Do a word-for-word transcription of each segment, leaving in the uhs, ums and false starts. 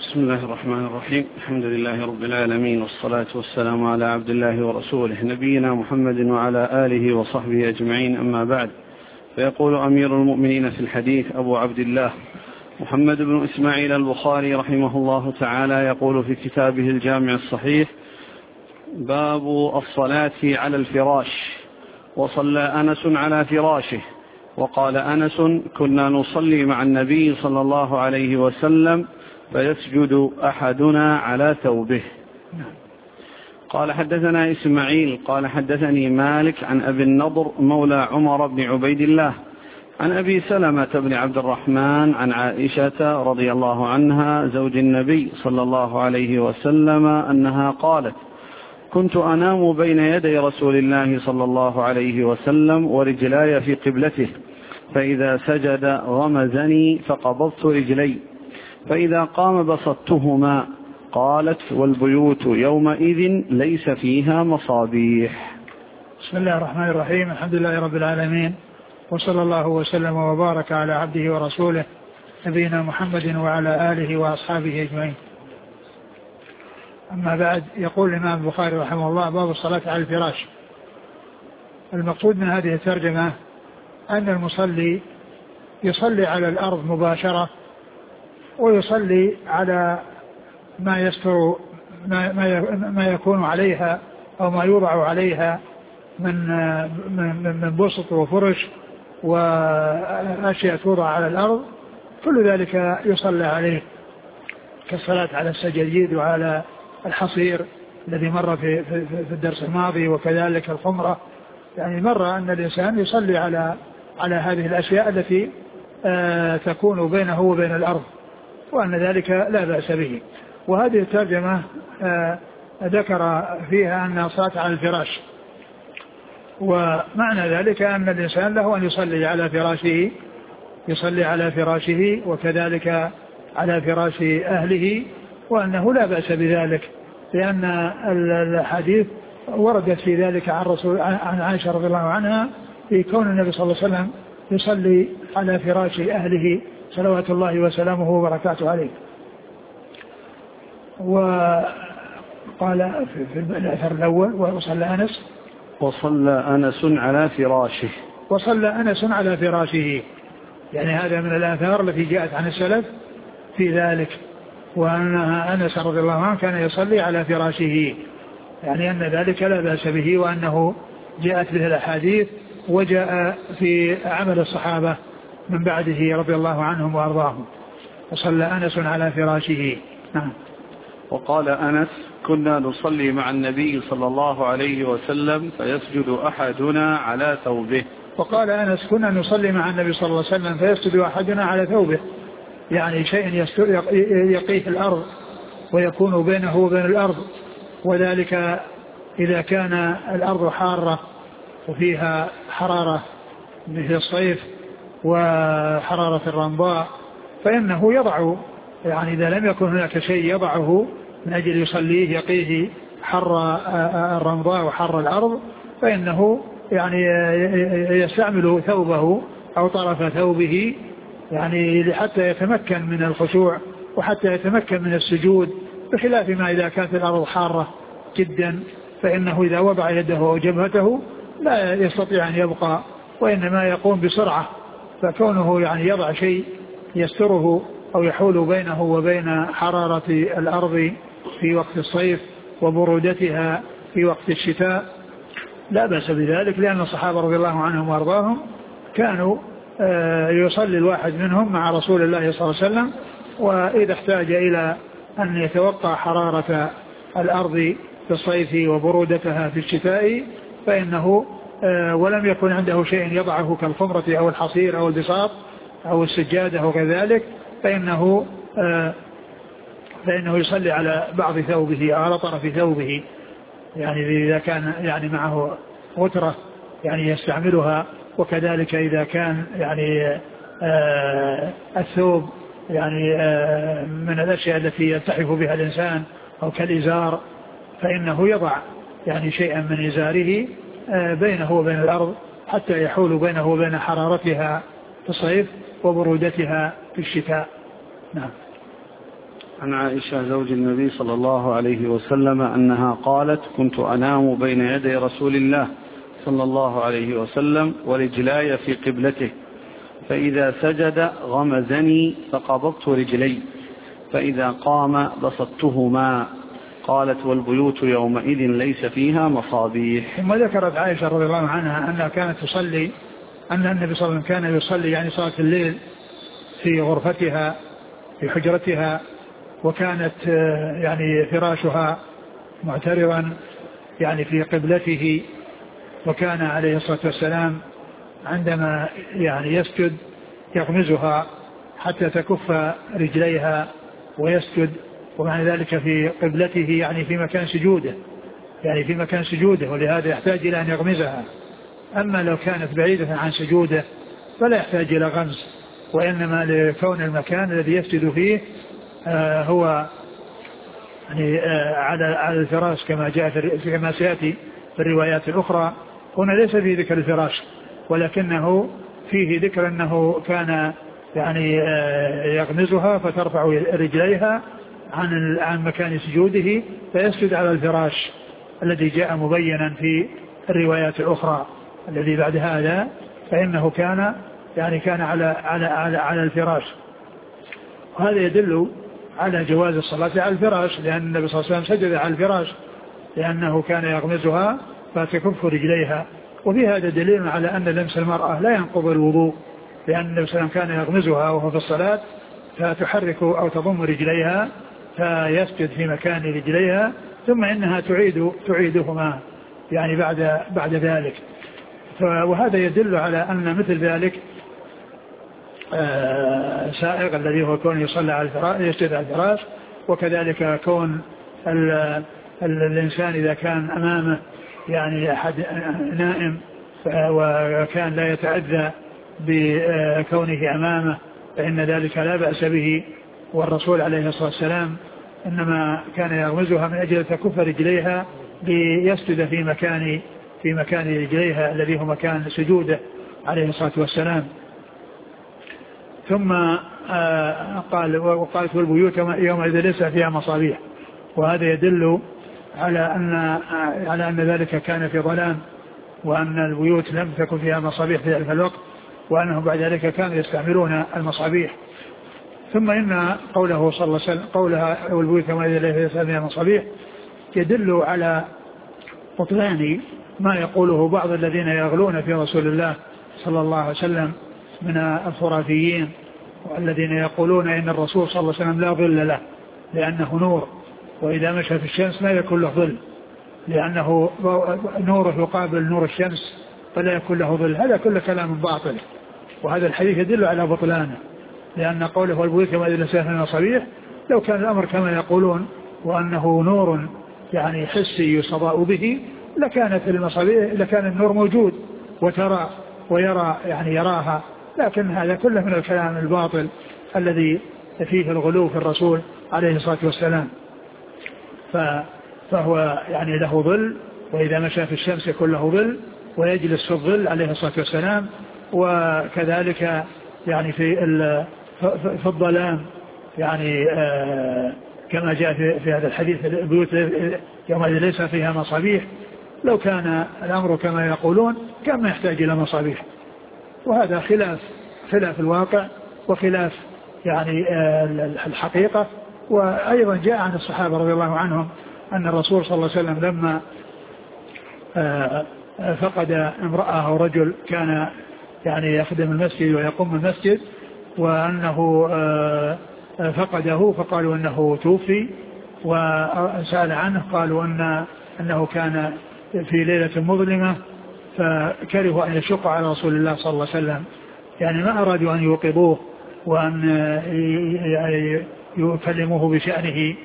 بسم الله الرحمن الرحيم. الحمد لله رب العالمين، والصلاة والسلام على عبد الله ورسوله نبينا محمد وعلى آله وصحبه أجمعين، أما بعد. فيقول أمير المؤمنين في الحديث أبو عبد الله محمد بن إسماعيل البخاري رحمه الله تعالى يقول في كتابه الجامع الصحيح: باب الصلاة على الفراش. وصلى أنس على فراشه. وقال أنس: كنا نصلي مع النبي صلى الله عليه وسلم فيسجد أحدنا على ثوبه. قال: حدثنا إسماعيل قال حدثني مالك عن أبي النضر مولى عمر بن عبيد الله عن أبي سلمة بن عبد الرحمن عن عائشة رضي الله عنها زوج النبي صلى الله عليه وسلم أنها قالت: كنت أنام بين يدي رسول الله صلى الله عليه وسلم ورجلاي في قبلته، فإذا سجد غمزني فقبضت رجلي، فإذا قام بسطتهما. قالت: والبيوت يومئذ ليس فيها مصابيح. بسم الله الرحمن الرحيم. الحمد لله رب العالمين، وصلى الله وسلم وبارك على عبده ورسوله نبينا محمد وعلى آله وأصحابه أجمعين. أما بعد، يقول الإمام البخاري رحمه الله: باب الصلاة على الفراش. المقصود من هذه الترجمة أن المصلي يصلي على الأرض مباشرة، ويصلي على ما يستر ما ما يكون عليها أو ما يوضع عليها من من من بسط وفرش وأشياء توضع على الأرض، كل ذلك يصلى عليه، كالصلاة على السجاجيد وعلى الحصير الذي مر في في الدرس الماضي، وكذلك الخمرة. يعني مر أن الإنسان يصلي على على هذه الأشياء التي آه تكون بينه وبين الأرض، وأن ذلك لا بأس به. وهذه الترجمة آه ذكر فيها أن الصلاة على الفراش، ومعنى ذلك أن الإنسان له أن يصلي على فراشه يصلي على فراشه وكذلك على فراش أهله، وأنه لا بأس بذلك، لأن الحديث وردت في ذلك عن رسول عن عائشة رضي الله عنها في كون النبي صلى الله عليه وسلم يصلي على فراش أهله صلوات الله وسلامه وبركاته عليه. وقال في الأثر الأول: وصلى أنس وصلى أنس على فراشه وصلى أنس على فراشه يعني هذا من الآثار التي جاءت عن السلف في ذلك، وأن أنس رضي الله عنه كان يصلي على فراشه، يعني أن ذلك لا بأس به، وأنه جاءت به الأحاديث وجاء في عمل الصحابة من بعده رضي الله عنهم وأرضاهم. وصلى أنس على فراشه. نعم. وقال أنس: كنا نصلي مع النبي صلى الله عليه وسلم فيسجد أحدنا على ثوبه. وقال أنس: كنا نصلي مع النبي صلى الله عليه وسلم فيسجد أحدنا على ثوبه، يعني شيء يقيه الأرض ويكون بينه وبين الأرض، وذلك إذا كان الأرض حارة وفيها حرارة مثل الصيف وحرارة الرمضاء، فإنه يضع، يعني إذا لم يكن هناك شيء يضعه من أجل يصليه يقيه حر الرمضاء وحر الأرض، فإنه يعني يستعمل ثوبه أو طرف ثوبه، يعني حتى يتمكن من الخشوع وحتى يتمكن من السجود، بخلاف ما إذا كانت الأرض حارة جدا، فإنه إذا وضع يده أو جبهته لا يستطيع أن يبقى، وإنما يقوم بسرعة. فكونه يعني يضع شيء يستره أو يحول بينه وبين حرارة الأرض في وقت الصيف وبرودتها في وقت الشتاء لا بأس بذلك، لأن الصحابة رضي الله عنهم وأرضاهم كانوا يصلي الواحد منهم مع رسول الله صلى الله عليه وسلم، وإذا احتاج إلى أن يتوقع حرارة الأرض في الصيف وبرودتها في الشتاء فإنه ولم يكن عنده شيء يضعه كالخمرة أو الحصير أو البساط أو السجادة أو كذلك، فإنه فإنه يصلي على بعض ثوبه أو على طرف ثوبه، يعني إذا كان يعني معه غترة يعني يستعملها، وكذلك إذا كان يعني آه الثوب يعني آه من الأشياء التي يلتحف بها الإنسان أو كالإزار، فإنه يضع يعني شيئا من إزاره آه بينه وبين الأرض حتى يحول بينه وبين حرارتها في الصيف وبرودتها في الشتاء. نعم. عن عائشة زوج النبي صلى الله عليه وسلم أنها قالت: كنت أنام بين يدي رسول الله صلى الله عليه وسلم ورجلاي في قبلته، فإذا سجد غمزني فقبضت رجلي، فإذا قام بسطتهما. قالت: والبيوت يومئذ ليس فيها مصابيح. ثم ذكرت عائشة رضي الله عنها أنها كانت تصلي، أن النبي صلى الله عليه وسلم كان يصلي يعني صلاة الليل في غرفتها في حجرتها، وكانت يعني فراشها معترضا يعني في قبلته، وكان عليه الصلاة والسلام عندما يعني يسجد يغمزها حتى تكف رجليها ويسجد، ومعنى ذلك في قبلته يعني في مكان سجوده يعني في مكان سجوده ولهذا يحتاج إلى أن يغمزها. أما لو كانت بعيدة عن سجوده فلا يحتاج إلى غمز، وإنما لكون المكان الذي يسجد فيه آه هو يعني آه على على الفراش كما جاء في كما سيأتي في الروايات الأخرى. هنا ليس فيه ذكر الفراش، ولكنه فيه ذكر أنه كان يعني آه يغمزها فترفع رجليها عن عن مكان سجوده فيسجد على الفراش الذي جاء مبينا في الروايات الأخرى. الذي بعد هذا فإنه كان يعني كان على على على, على الفراش، وهذا يدل على جواز الصلاة على الفراش، لأن النبي صلى الله عليه وسلم سجد على الفراش لأنه كان يغمزها فتكف رجليها. وفي هذا دليل على أن لمس المرأة لا ينقض الوضوء، لأن النبي صلى الله عليه وسلم كان يغمزها وهو في الصلاة فتحرك أو تضم رجليها فيسجد في مكان رجليها، ثم إنها تعيد تعيدهما يعني بعد بعد ذلك. وهذا يدل على أن مثل ذلك آه سائق الذي هو كون يصلى على الفراش يسجد على الفراش، وكذلك كون ال ال الإنسان إذا كان أمامه يعني أحد نائم وكان لا يتأذى بكونه أمامه فإن ذلك لا بأس به. والرسول عليه الصلاة والسلام إنما كان يغمزها من أجل تكف رجليها ليسجد في مكان في مكان رجليها الذي هو مكان سجوده عليه الصلاة والسلام. ثم قال: وقالت: والبيوت يومئذ ليس فيها مصابيح. وهذا يدل على أن على أن ذلك كان في ظلام، وأن البيوت لم تكن فيها مصابيح في ذلك الوقت، وأنهم بعد ذلك كانوا يستعملون المصابيح. ثم إن قوله صلى الله عليه وسلم قولها: والبيوت يومئذ ليس فيها مصابيح يدل على بطلان ما يقوله بعض الذين يغلون في رسول الله صلى الله عليه وسلم من الخرافيين، والذين يقولون إن الرسول صلى الله عليه وسلم لا ظل له لأنه نور، وإذا مشى في الشمس لا يكون له ظل لأنه نوره يقابل نور الشمس فلا يكون له ظل. هذا كل كلام باطل، وهذا الحديث يدل على بطلانه، لأن قوله: والبيوت يومئذ ليس فيها مصابيح لو كان الأمر كما يقولون وأنه نور يعني حسي يستضاء به لكانت المصابيح لكان النور موجود وترى ويرى يعني يراها، لكن هذا كله من الكلام الباطل الذي فيه الغلو في الرسول عليه الصلاة والسلام. فهو يعني له ظل، وإذا مشى في الشمس يكون له ظل ويجلس في الظل عليه الصلاة والسلام. وكذلك يعني في في الظلام يعني آه كما جاء في, في هذا الحديث: البيوت يومئذ ليس فيها مصابيح. لو كان الأمر كما يقولون كان ما يحتاج إلى مصابيح، وهذا خلاف خلاف الواقع وخلاف يعني آه الحقيقة. وأيضا جاء عن الصحابة رضي الله عنهم أن الرسول صلى الله عليه وسلم لما آه فقد امرأة أو رجل كان يعني يخدم المسجد ويقوم المسجد، وأنه آه فقده فقالوا أنه توفي، وسأل عنه قالوا أن أنه كان في ليلة مظلمة فكرهوا أن يشق على رسول الله صلى الله عليه وسلم، يعني ما أرادوا أن يوقظوه وأن يكلموه بشأنه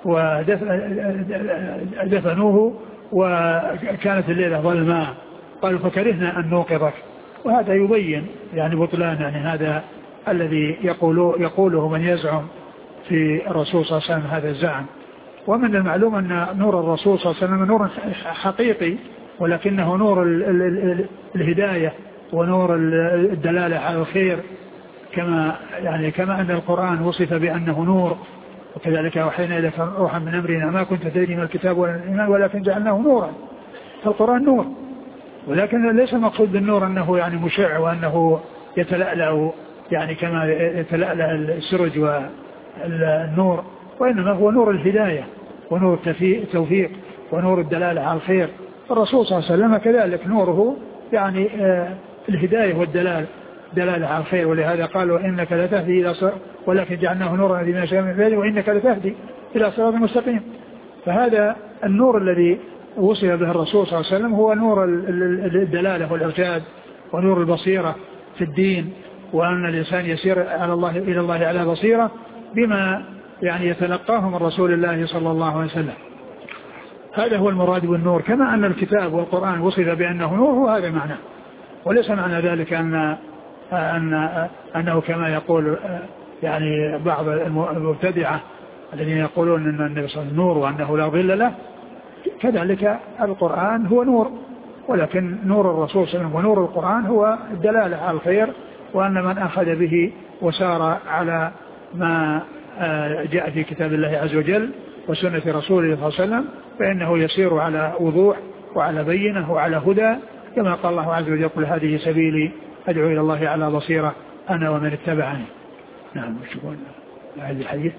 ودفنوه، وكانت الليلة ظلماء قالوا فكرهنا أن نوقظك. وهذا يبين يعني بطلان يعني هذا الذي يقوله, يقوله من يزعم في الرسول صلى الله عليه وسلم هذا الزعم. ومن المعلوم أن نور الرسول صلى الله عليه وسلم نور حقيقي، ولكنه نور ال ال ال الهداية ونور الدلالة على الخير، كما يعني كما أن القرآن وصف بأنه نور وكذلك أوحينا إليك روحا من أمرنا ما كنت تدري من الكتاب ولا الإيمان ولكن جعلناه نورا. فالقرآن نور، ولكن ليس المقصود بالنور أنه يعني مشع وأنه يتلألأ يعني كما يتلألأ السرج والنور، وإنما هو نور الهداية ونور التوفيق ونور الدلالة على الخير. الرسول صلى الله عليه وسلم كذلك نوره يعني الهداية والدلالة دلالة على الخير، ولهذا قالوا إنك لتهدي إلى صراط ولكن جعلناه نورا لمن شاء من عباده وإنك لتهدي إلى صراط مستقيم. فهذا النور الذي وصف به الرسول صلى الله عليه وسلم هو نور الدلالة والإرشاد ونور البصيرة في الدين، وأن الإنسان يسير على الله إلى الله على بصيرة بما يعني يتلقاه من رسول الله صلى الله عليه وسلم. هذا هو المراد بالنور، كما أن الكتاب والقرآن وصف بأنه نور هو هذا معناه، وليس معنى ذلك أن أن أنه كما يقول يعني بعض المبتدعة الذين يقولون أن النبي صلى الله عليه وسلم نور وأنه لا ظل له. كذلك القرآن هو نور، ولكن نور الرسول صلى الله عليه وسلم ونور القرآن هو الدلالة على الخير، وأن من أخذ به وسار على ما جاء في كتاب الله عز وجل وسنة رسوله صلى الله عليه وسلم فإنه يسير على وضوح وعلى بينة وعلى هدى، كما قال الله عز وجل قل هذه سبيلي أدعو إلى الله على بصيرة أنا ومن اتبعني. نعم. شكرا. هذا الحديث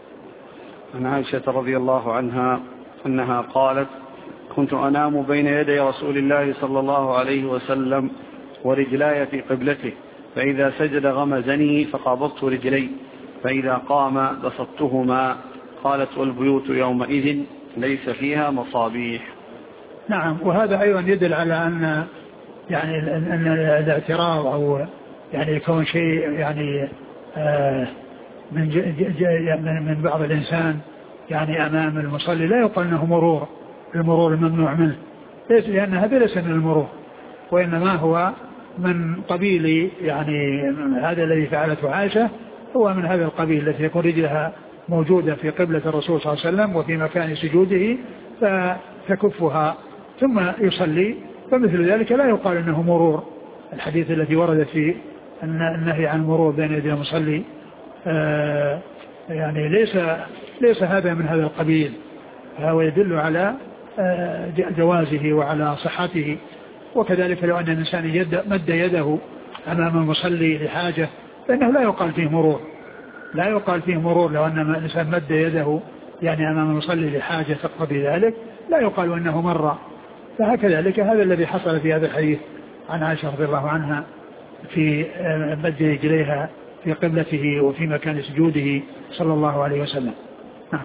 عن عائشة رضي الله عنها أنها قالت كنت أنام بين يدي رسول الله صلى الله عليه وسلم ورجلاي في قبلته، فإذا سجد غمزني فقبضت رجلي، فإذا قام بسطتهما. قالت والبيوت يومئذ ليس فيها مصابيح. نعم. وهذا أيضا يدل على أن يعني أن الاعتراض أو يعني يكون شيء يعني آه من من بعض الإنسان يعني أمام المصلي لا يقال أنه مرور، المرور الممنوع منه، ليس، لأن هذا ليس من المرور، وإنما هو من قبيل يعني هذا الذي فعلته عائشة هو من هذا القبيل التي يكون رجلها موجودة في قبلة الرسول صلى الله عليه وسلم وفي مكان سجوده فتكفها ثم يصلي، فمثل ذلك لا يقال أنه مرور. الحديث الذي ورد في النهي عن المرور بين يدي المصلي آه يعني ليس ليس هذا من هذا القبيل، فهو يدل على آه جوازه وعلى صحته. وكذلك لو أن الإنسان يد مد يده أمام المصلي لحاجة فإنه لا يقال فيه مرور، لا يقال فيه مرور لو أن الإنسان مد يده يعني أمام المصلي لحاجة تقتضي ذلك لا يقال أنه مر. فهكذلك هذا الذي حصل في هذا الحديث عن عائشة رضي الله عنها في مد رجليها في قبلته وفي مكان سجوده صلى الله عليه وسلم. نعم.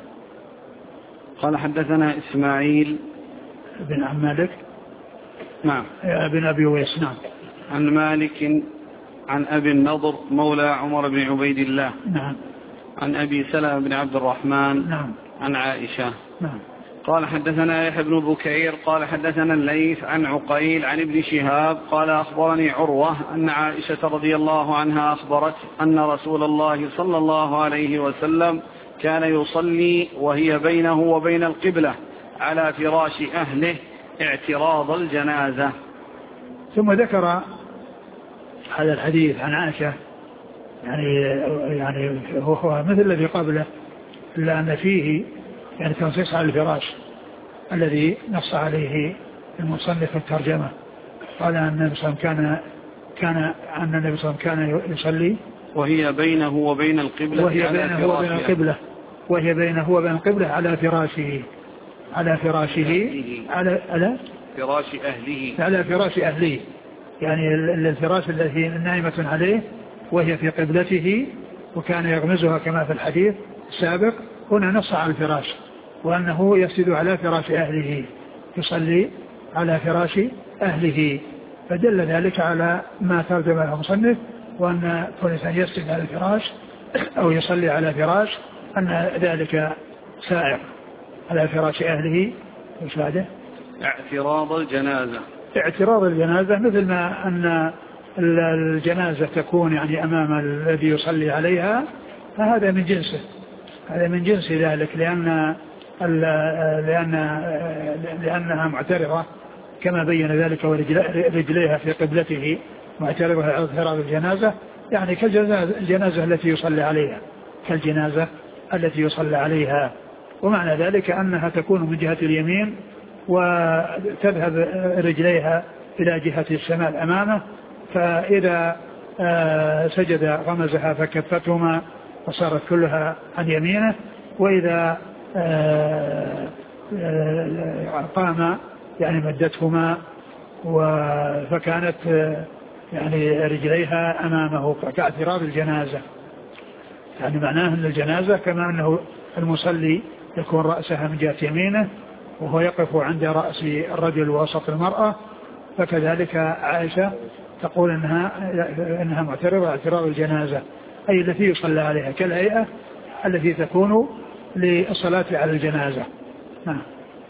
قال حدثنا إسماعيل بن عم مالك نعم بن أبي ويس نعم عن مالك عن أبي النضر مولى عمر بن عبيد الله نعم عن أبي سلمة بن عبد الرحمن نعم عن عائشة نعم. قال حدثنا يحيى بن بكير قال حدثنا الليث عن عقيل عن ابن شهاب قال أخبرني عروة أن عائشة رضي الله عنها أخبرت أن رسول الله صلى الله عليه وسلم كان يصلي وهي بينه وبين القبلة على فراش أهله اعتراض الجنازة. ثم ذكر هذا الحديث عن عائشة يعني يعني هو مثل الذي قبله إلا أن فيه يعني تنصيص على الفراش الذي نص عليه المصنف في الترجمة. قال أن النبي صلى الله عليه وسلم كان كان أن النبي صلى الله عليه وسلم كان يصلي وهي بينه وبين القبلة وهي بينه وبين القبلة وهي بينه وبين القبلة على فراشه على فراشه على على فراش أهله على فراش أهله يعني الفراش الذي نائمة عليه وهي في قبلته وكان يغمزها كما في الحديث السابق. هنا نص على الفراش وأنه يسجد على فراش أهله يصلي على فراش أهله، فدل ذلك على ما ترجم له المصنف وأن كل إنسان يسجد على الفراش أو يصلي على فراش أن ذلك سائر على فراش أهله. وش بعده؟ اعتراض الجنازة. اعتراض الجنازة مثل ما أن الجنازة تكون يعني أمام الذي يصلي عليها فهذا من جنسه، هذا من جنس ذلك لأن لأن لأنها معترضة كما بين ذلك ورجليها في قبلته معترضة على اعتراض الجنازة يعني كالجنازة التي يصلي عليها كالجنازة التي يصلى عليها. ومعنى ذلك أنها تكون من جهة اليمين وتذهب رجليها إلى جهة الشمال أمامه، فإذا سجد غمزها فكفتهما وصارت كلها عن يمينه، وإذا قام يعني مدتهما فكانت يعني رجليها أمامه كاعتراض الجنازة. يعني معناه أن الجنازة كما أنه المصلي يكون رأسها من جهة يمينه وهو يقف عند رأس الرجل وسط المرأة، فكذلك عائشة تقول إنها, إنها معترضة اعتراض الجنازة، أي التي يصلى عليها كالهيئة التي تكون للصلاة على الجنازة. نعم.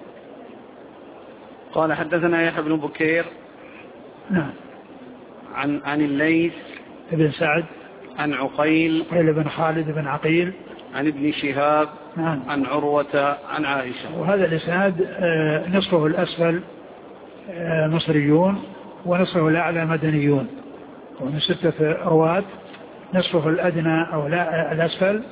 قال حدثنا يحيى بن بكير نعم عن عن الليث بن سعد عن عقيل عقيل بن خالد بن عقيل عن ابن شهاب نعم عن عروة عن عائشة. وهذا الإسناد نصفه الأسفل مصريون ونصفه الأعلى مدنيون، ومن ستة رواة نصفه الأدنى أو لا الأسفل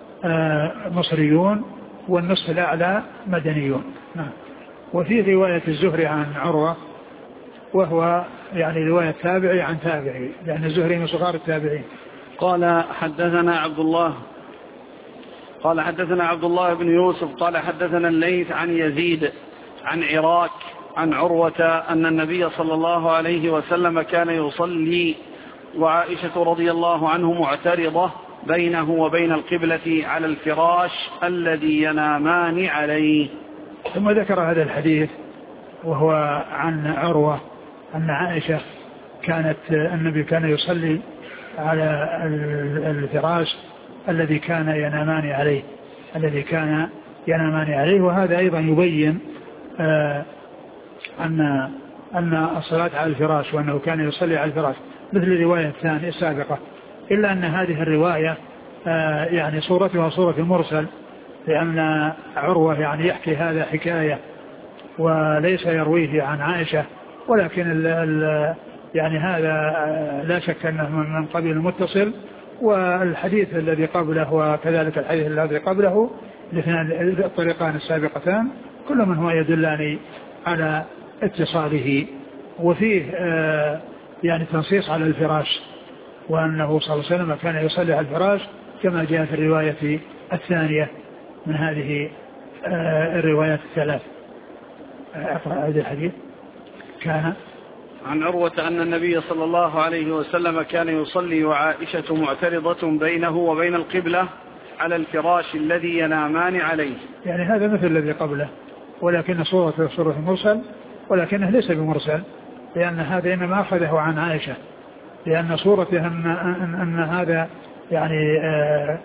مصريون والنصف الأعلى مدنيون. نعم. وفي رواية الزهري عن عروة وهو يعني رواية تابعي عن تابعي، لأن الزهري من صغار التابعين. قال حدثنا عبد الله قال حدثنا عبد الله بن يوسف قال حدثنا الليث عن يزيد عن عراك عن عروة أن النبي صلى الله عليه وسلم كان يصلي وعائشة رضي الله عنه معترضة بينه وبين القبلة على الفراش الذي ينامان عليه. ثم ذكر هذا الحديث وهو عن عروة أن عائشة كانت النبي كان يصلي على الفراش الذي كان ينامان عليه الذي كان ينامان عليه وهذا أيضا يبين آه أن أن الصلاة على الفراش وأنه كان يصلي على الفراش مثل الرواية الثانية السابقة، إلا أن هذه الرواية آه يعني صورتها صورة المرسل، لأن عروة يعني يحكي هذا حكاية وليس يرويه عن عائشة، ولكن ال ال يعني هذا لا شك أنه من قبيل المتصل، والحديث الذي قبله وكذلك الحديث الذي قبله الاثنان الطريقان السابقتان كل من هو يدلان على اتصاله. وفيه آه يعني تنصيص على الفراش، وأنه صلى الله عليه وسلم كان يصلي على الفراش كما جاء في الرواية الثانية من هذه آه الروايات الثلاث. أقرأ هذا الحديث. كان عن عروة أن النبي صلى الله عليه وسلم كان يصلي وعائشة معترضة بينه وبين القبلة على الفراش الذي ينامان عليه. يعني هذا مثل الذي قبله، ولكن صورة صورة مرسل، ولكنه ليس بمرسل، لأن هذا إنما أخذه عن عائشة، لأن صورته أن, أن, أن هذا يعني آآ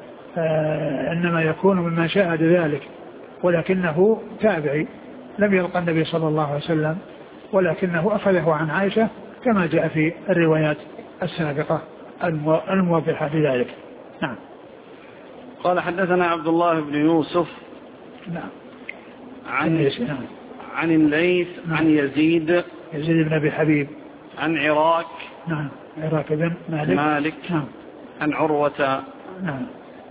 آآ إنما يكون ممن شاهد ذلك، ولكنه تابعي لم يلقى النبي صلى الله عليه وسلم، ولكنه أخذه عن عائشة كما جاء في الروايات السابقة الموضحة لذلك. نعم. قال حدثنا عبد الله بن يوسف نعم عن عن الليث عن يزيد يزيد بن أبي حبيب عن عراك نعم عراك بن مالك, مالك نعم عن عروة. نعم.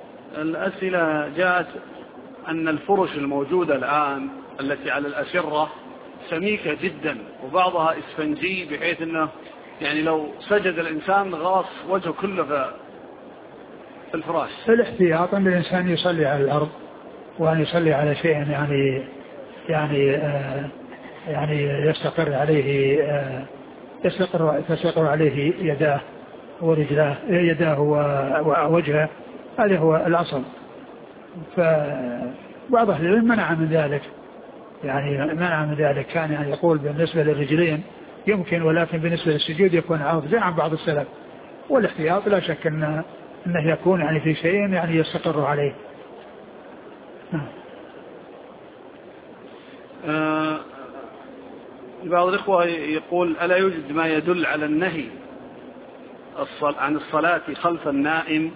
الأسئلة جاءت أن الفرش الموجودة الآن التي على الأسرة سميكة جدا وبعضها إسفنجي بحيث أنه يعني لو سجد الإنسان غاص وجهه كله في الفراش. الاحتياط أن الإنسان يصلي على الأرض وأن يصلي على شيء يعني يعني آه يعني يستقر عليه آه يستقر تستقر عليه يداه ورجلاه يداه ووجهه، هذا هو الأصل. فبعض أهل العلم منع من ذلك، يعني منع من ذلك، كان يعني يقول بالنسبة للرجلين يمكن، ولكن بالنسبة للسجود يكون عارض زي عن بعض السلف. والاحتياط لا شك أنه, أنه يكون يعني في شيء يعني يستقر عليه. آه بعض الإخوة يقول ألا يوجد ما يدل على النهي عن الصلاة خلف النائم؟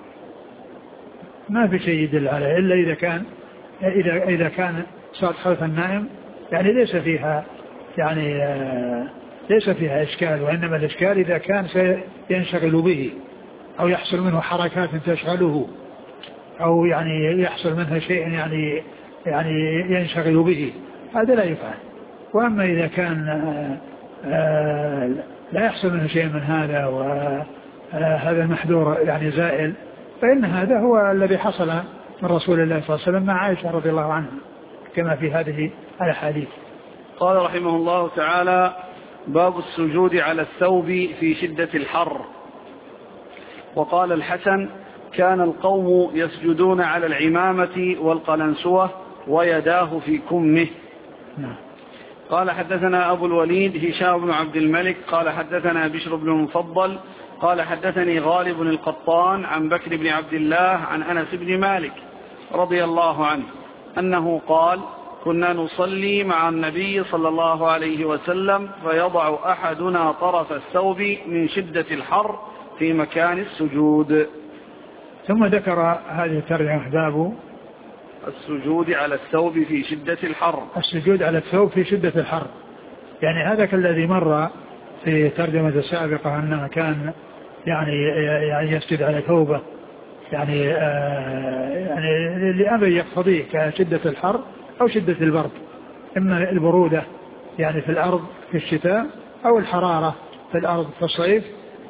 ما في شيء يدل عليه إلا إذا كان إذا إذا كان صلاة خلف النائم يعني ليس فيها يعني آه ليس فيها إشكال، وإنما الإشكال إذا كان سينشغل به أو يحصل منه حركات تشغله أو يعني يحصل منها شيء يعني يعني ينشغل به، هذا لا يفعل. وأما إذا كان لا يحصل منه شيء من هذا وهذا المحذور يعني زائل، فإن هذا هو الذي حصل من رسول الله صلى الله عليه وسلم مع عائشة رضي الله عنها كما في هذه الأحاديث. قال رحمه الله تعالى: باب السجود على الثوب في شدة الحر. وقال الحسن: كان القوم يسجدون على العمامة والقلنسوة ويداه في كمه. نعم. قال حدثنا أبو الوليد هشام بن عبد الملك قال حدثنا بشر بن المفضل قال حدثني غالب القطان عن بكر بن عبد الله عن أنس بن مالك رضي الله عنه أنه قال: كنا نصلي مع النبي صلى الله عليه وسلم فيضع أحدنا طرف الثوب من شدة الحر في مكان السجود. ثم ذكر هذه الترجمة: باب السجود على الثوب في شدة الحر. السجود على الثوب في شدة الحر، يعني هذا كالذي مر في ترجمة السابقة أنه كان يعني يعني يسجد على ثوبه يعني آه يعني لأمر يقتضيه كشدة الحر أو شدة البرد، إما البرودة يعني في الأرض في الشتاء أو الحرارة في الأرض في الصيف،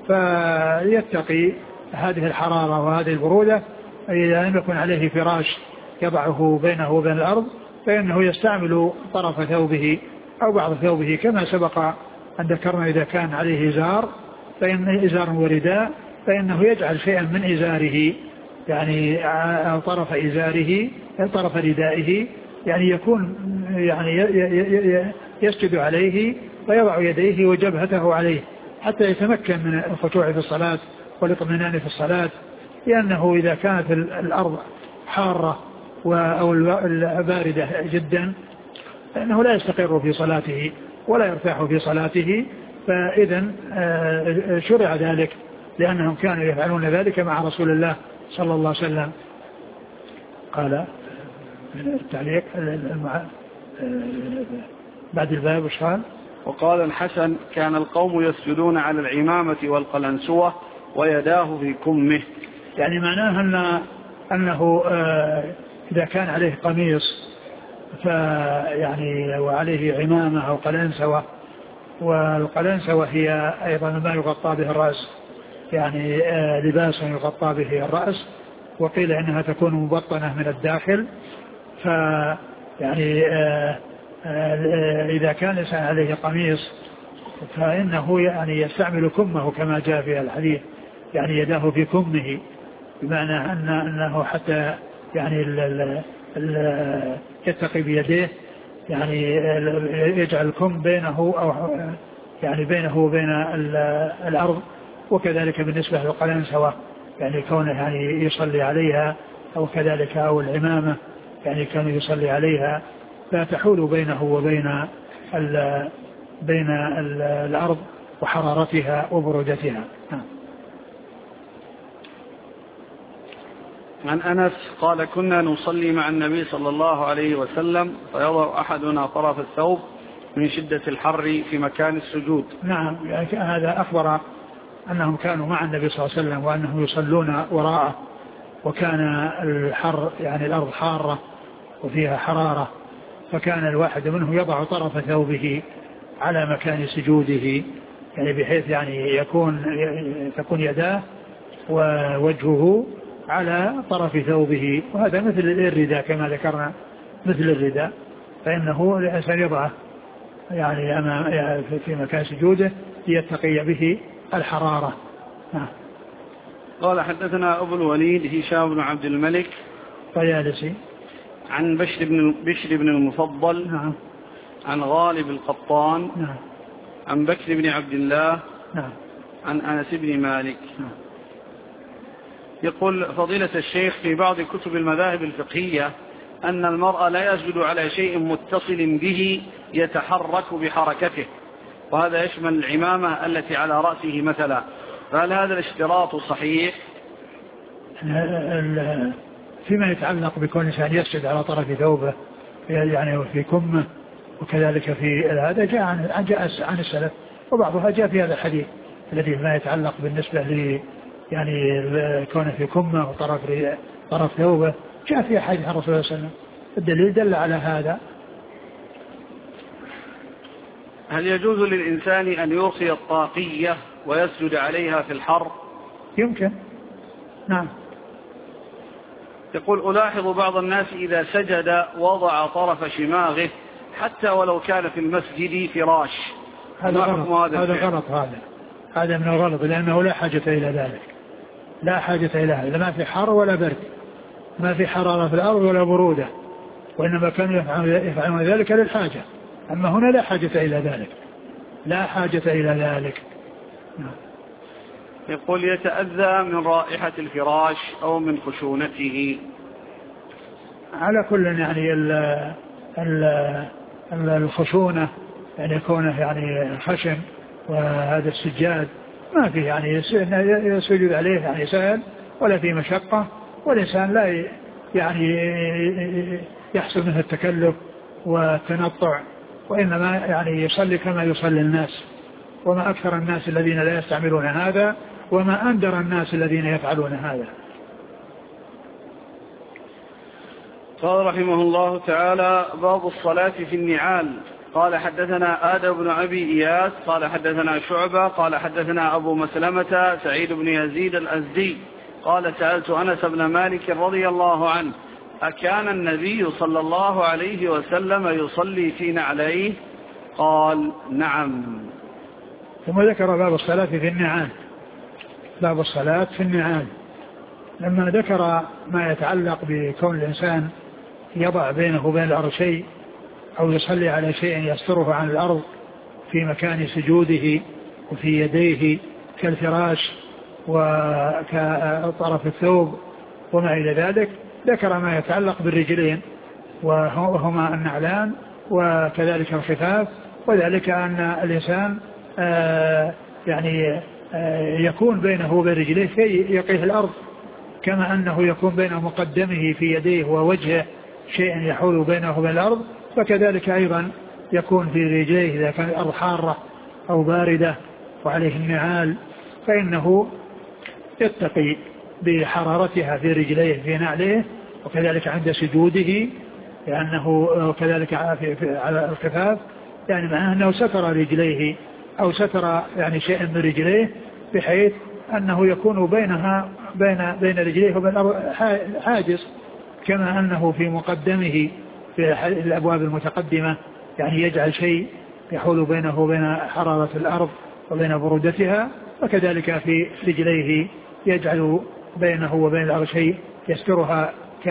فيتقي هذه الحرارة وهذه البرودة. إذا لم يكن عليه فراش يضعه بينه وبين الأرض فإنه يستعمل طرف ثوبه أو بعض ثوبه كما سبق أن ذكرنا. إذا كان عليه إزار فإن إزار ورداء فإنه يجعل شيئا من إزاره يعني طرف إزاره طرف ردائه يعني يكون يعني يسجد عليه ويضع يديه وجبهته عليه حتى يتمكن من الخشوع في الصلاة والاطمئنان في الصلاة، لأنه إذا كانت الأرض حارة أو باردة جدا فإنه لا يستقر في صلاته ولا يرتاح في صلاته. فإذا شرع ذلك لأنهم كانوا يفعلون ذلك مع رسول الله صلى الله عليه وسلم. قال التعليق بعد الباب وش قال؟ وقال الحسن: كان القوم يسجدون على العمامة والقلنسوة ويداه في كمه. يعني معناه أن أنه إذا كان عليه قميص فيعني وعليه عمامة أو قلنسوة، والقلنسوة هي أيضا ما يغطى به الرأس يعني لباس يغطى به الرأس، وقيل إنها تكون مبطنة من الداخل. فيعني إذا كان الإنسان عليه قميص فإنه يعني يستعمل كمه كما جاء في الحديث، يعني يداه في كمه، بمعنى أن أنه حتى يعني ال ال ال يتقي بيديه يعني يجعل الكم بينه أو يعني بينه وبين الأرض. وكذلك بالنسبة للقلنسوة يعني كونه يعني يصلي عليها، أو كذلك أو العمامة يعني كان يصلي عليها فتحول بينه وبين ال بين ال الأرض وحرارتها وبرودتها. عن أنس قال: كنا نصلي مع النبي صلى الله عليه وسلم فيضع أحدنا طرف الثوب من شدة الحر في مكان السجود. نعم، يعني هذا أخبر أنهم كانوا مع النبي صلى الله عليه وسلم وأنهم يصلون وراءه، وكان الحر يعني الأرض حارة وفيها حرارة، فكان الواحد منهم يضع طرف ثوبه على مكان سجوده، يعني بحيث يعني يكون تكون يداه ووجهه على طرف ثوبه، وهذا مثل الرداء كما ذكرنا، مثل الرداء، فإنه الإنسان يضعه يعني أمام يعني في مكان سجوده ليتقي به الحرارة. قال حدثنا أبو الوليد هشام بن عبد الملك طيالسي عن بشر بن بشر بن المفضل نعم. عن غالب القطان نعم. عن بكر بن عبد الله نعم. عن أنس بن مالك. نعم. يقول فضيلة الشيخ: في بعض كتب المذاهب الفقهية أن المرء لا يسجد على شيء متصل به يتحرك بحركته، وهذا يشمل العمامة التي على رأسه مثلا، فهل هذا الاشتراط صحيح؟ فيما يتعلق بكون الإنسان يسجد على طرف ثوبه يعني في كمه، وكذلك في هذا جاء عن جاء عن السلف، وبعضها جاء في هذا الحديث الذي ما يتعلق بالنسبة يعني كونه في كمه وطرف طرف ثوبه، جاء في حديث عن الرسول صلى الله عليه وسلم الدليل دل على هذا. هل يجوز للإنسان أن يرخي الطاقية ويسجد عليها في الحر؟ يمكن، نعم. يقول ألاحظ بعض الناس إذا سجد وضع طرف شماغه حتى ولو كان في المسجد فراش. هذا غلط، هذا غلط، هذا هذا من الغلط، لأنه لا حاجة إلى ذلك، لا حاجة إلى هذا، ما في حر ولا برد، ما في حرارة في الأرض ولا برودة، وإنما كانوا يفعلون ذلك للحاجة، أما هنا لا حاجة إلى ذلك، لا حاجة إلى ذلك. يقول يتأذى من رائحة الفراش أو من خشونته. على كل يعني ال ال الخشونة يعني يكونه يعني خشن، وهذا السجاد ما فيه يعني يسجد عليه يعني سهل ولا فيه مشقة، والإنسان لا يعني يحصل منه التكلف والتنطع، وإنما يعني يصلي كما يصلي الناس، وما أكثر الناس الذين لا يستعملون هذا، وما أندر الناس الذين يفعلون هذا. قال رحمه الله تعالى: باب الصلاة في النعال. قال حدثنا آدم بن أبي إياس قال حدثنا شعبة قال حدثنا أبو مسلمة سعيد بن يزيد الأزدي قال سألت أنس بن مالك رضي الله عنه: أكان النبي صلى الله عليه وسلم يصلي في نعليه؟ قال: نعم. ثم ذكر باب الصلاة في النعال. باب الصلاة في النعال لما ذكر ما يتعلق بكون الإنسان يضع بينه وبين الأرض شيء، أو يصلي على شيء يستره عن الأرض في مكان سجوده وفي يديه كالفراش وكطرف الثوب وما إلى ذلك، ذكر ما يتعلق بالرجلين وهما النعلان وكذلك الخفاف، وذلك أن الإنسان آه يعني آه يكون بينه وبين رجليه شيء يقيه الأرض، كما أنه يكون بين مقدمه في يديه ووجهه شيء يحول بينه وبين الأرض، فكذلك أيضا يكون في رجليه إذا كان الأرض حارة أو باردة وعليه النعال، فإنه يتقي بحرارتها في رجليه في نعليه، وكذلك عند سجوده، لأنه كذلك على الخفاف يعني معناه أنه ستر رجليه أو ستر يعني شيء من رجليه بحيث أنه يكون بينها بين بين رجليه وبين الأرض حاجز، كما أنه في مقدمه في الأبواب المتقدمة يعني يجعل شيء يحول بينه وبين حرارة الأرض وبين برودتها، وكذلك في رجليه يجعل بينه وبين الأرض شيء يسترها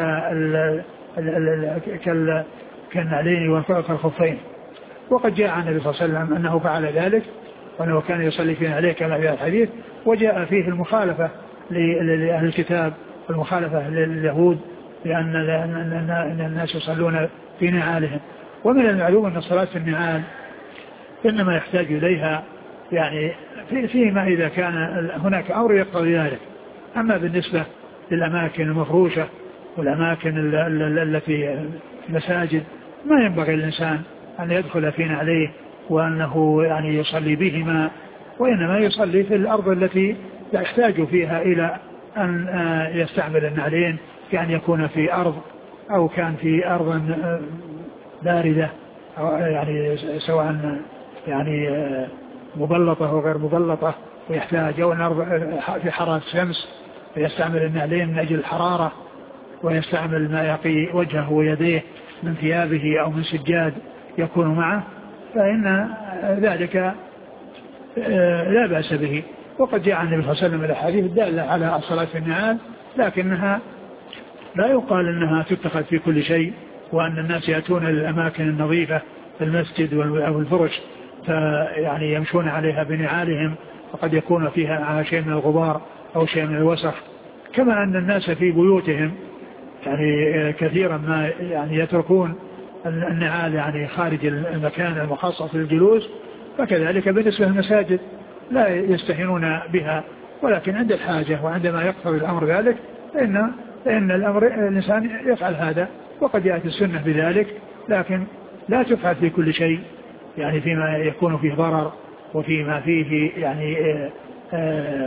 كالنعلين والخفين. وقد جاء عن النبي صلى الله عليه وسلم أنه فعل ذلك، وأنه كان يصلي في نعليه كما في الحديث، وجاء فيه المخالفة لأهل الكتاب والمخالفة لليهود، لأن الناس يصلون في نعالهم. ومن المعلوم أن الصلاة في النعال إنما يحتاج إليها يعني فيما إذا كان هناك أمر يقتضي ذلك. أما بالنسبة للأماكن المفروشة والأماكن التي المساجد ما ينبغي الإنسان أن يدخل في نعليه وأنه يعني يصلي بهما، وإنما يصلي في الأرض التي يحتاج فيها إلى أن يستعمل النعلين، كأن يكون في أرض أو كان في أرض باردة، أو يعني سواء يعني مبلطة وغير مبلطة ويحتاج، أو الأرض في حرارة شمس فيستعمل النعلين من أجل الحرارة، ويستعمل ما يقي وجهه ويديه من ثيابه أو من سجاد يكون معه، فإن ذلك لا بأس به. وقد جاء عن النبي صلى الله عليه وسلم الأحاديث الدالة على الصلاة في النعال، لكنها لا يقال أنها تتخذ في كل شيء، وأن الناس يأتون للأماكن النظيفة في المسجد أو الفرش فيعني يمشون عليها بنعالهم، وقد يكون فيها شيء من الغبار أو شيء من الوسخ، كما أن الناس في بيوتهم يعني كثيرا ما يعني يتركون النعال يعني خارج المكان المخصص للجلوس، فكذلك بالنسبة للمساجد لا يستهينون بها، ولكن عند الحاجة وعندما يقتضي الأمر ذلك فإن, فإن الأمر الإنسان يفعل هذا، وقد يأتي السنة بذلك، لكن لا تفعل في كل شيء يعني فيما يكون فيه ضرر وفيما فيه يعني آآ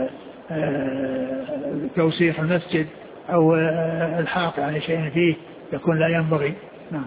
توسيخ المسجد أو الحاق يعني شيء فيه يكون لا ينبغي. نعم.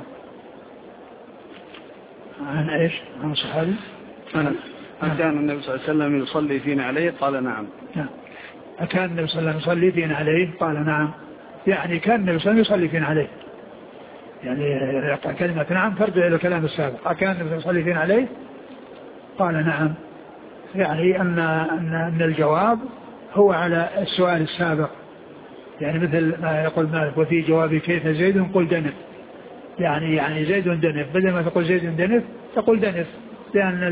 عن إيش؟ عن الصحابي. أنا أكان النبي صلى الله عليه وسلم يصلي فينا عليه؟ قال نعم. نعم. أكان النبي صلى الله عليه وسلم يصلي فينا عليه؟ قال نعم. يعني كان النبي صلى الله عليه وسلم يصلي فينا عليه، يعني كلمة نعم ترجع إلى الكلام السابق. أكان النبي يصلي فينا عليه؟ قال نعم. يعني أن أن الجواب هو على السؤال السابق، يعني مثل ما يقول مالك وفي جوابي كيف زيد قل دنف، يعني يعني زيد دنف، بدل ما تقول زيد دنف تقول دنف، لأن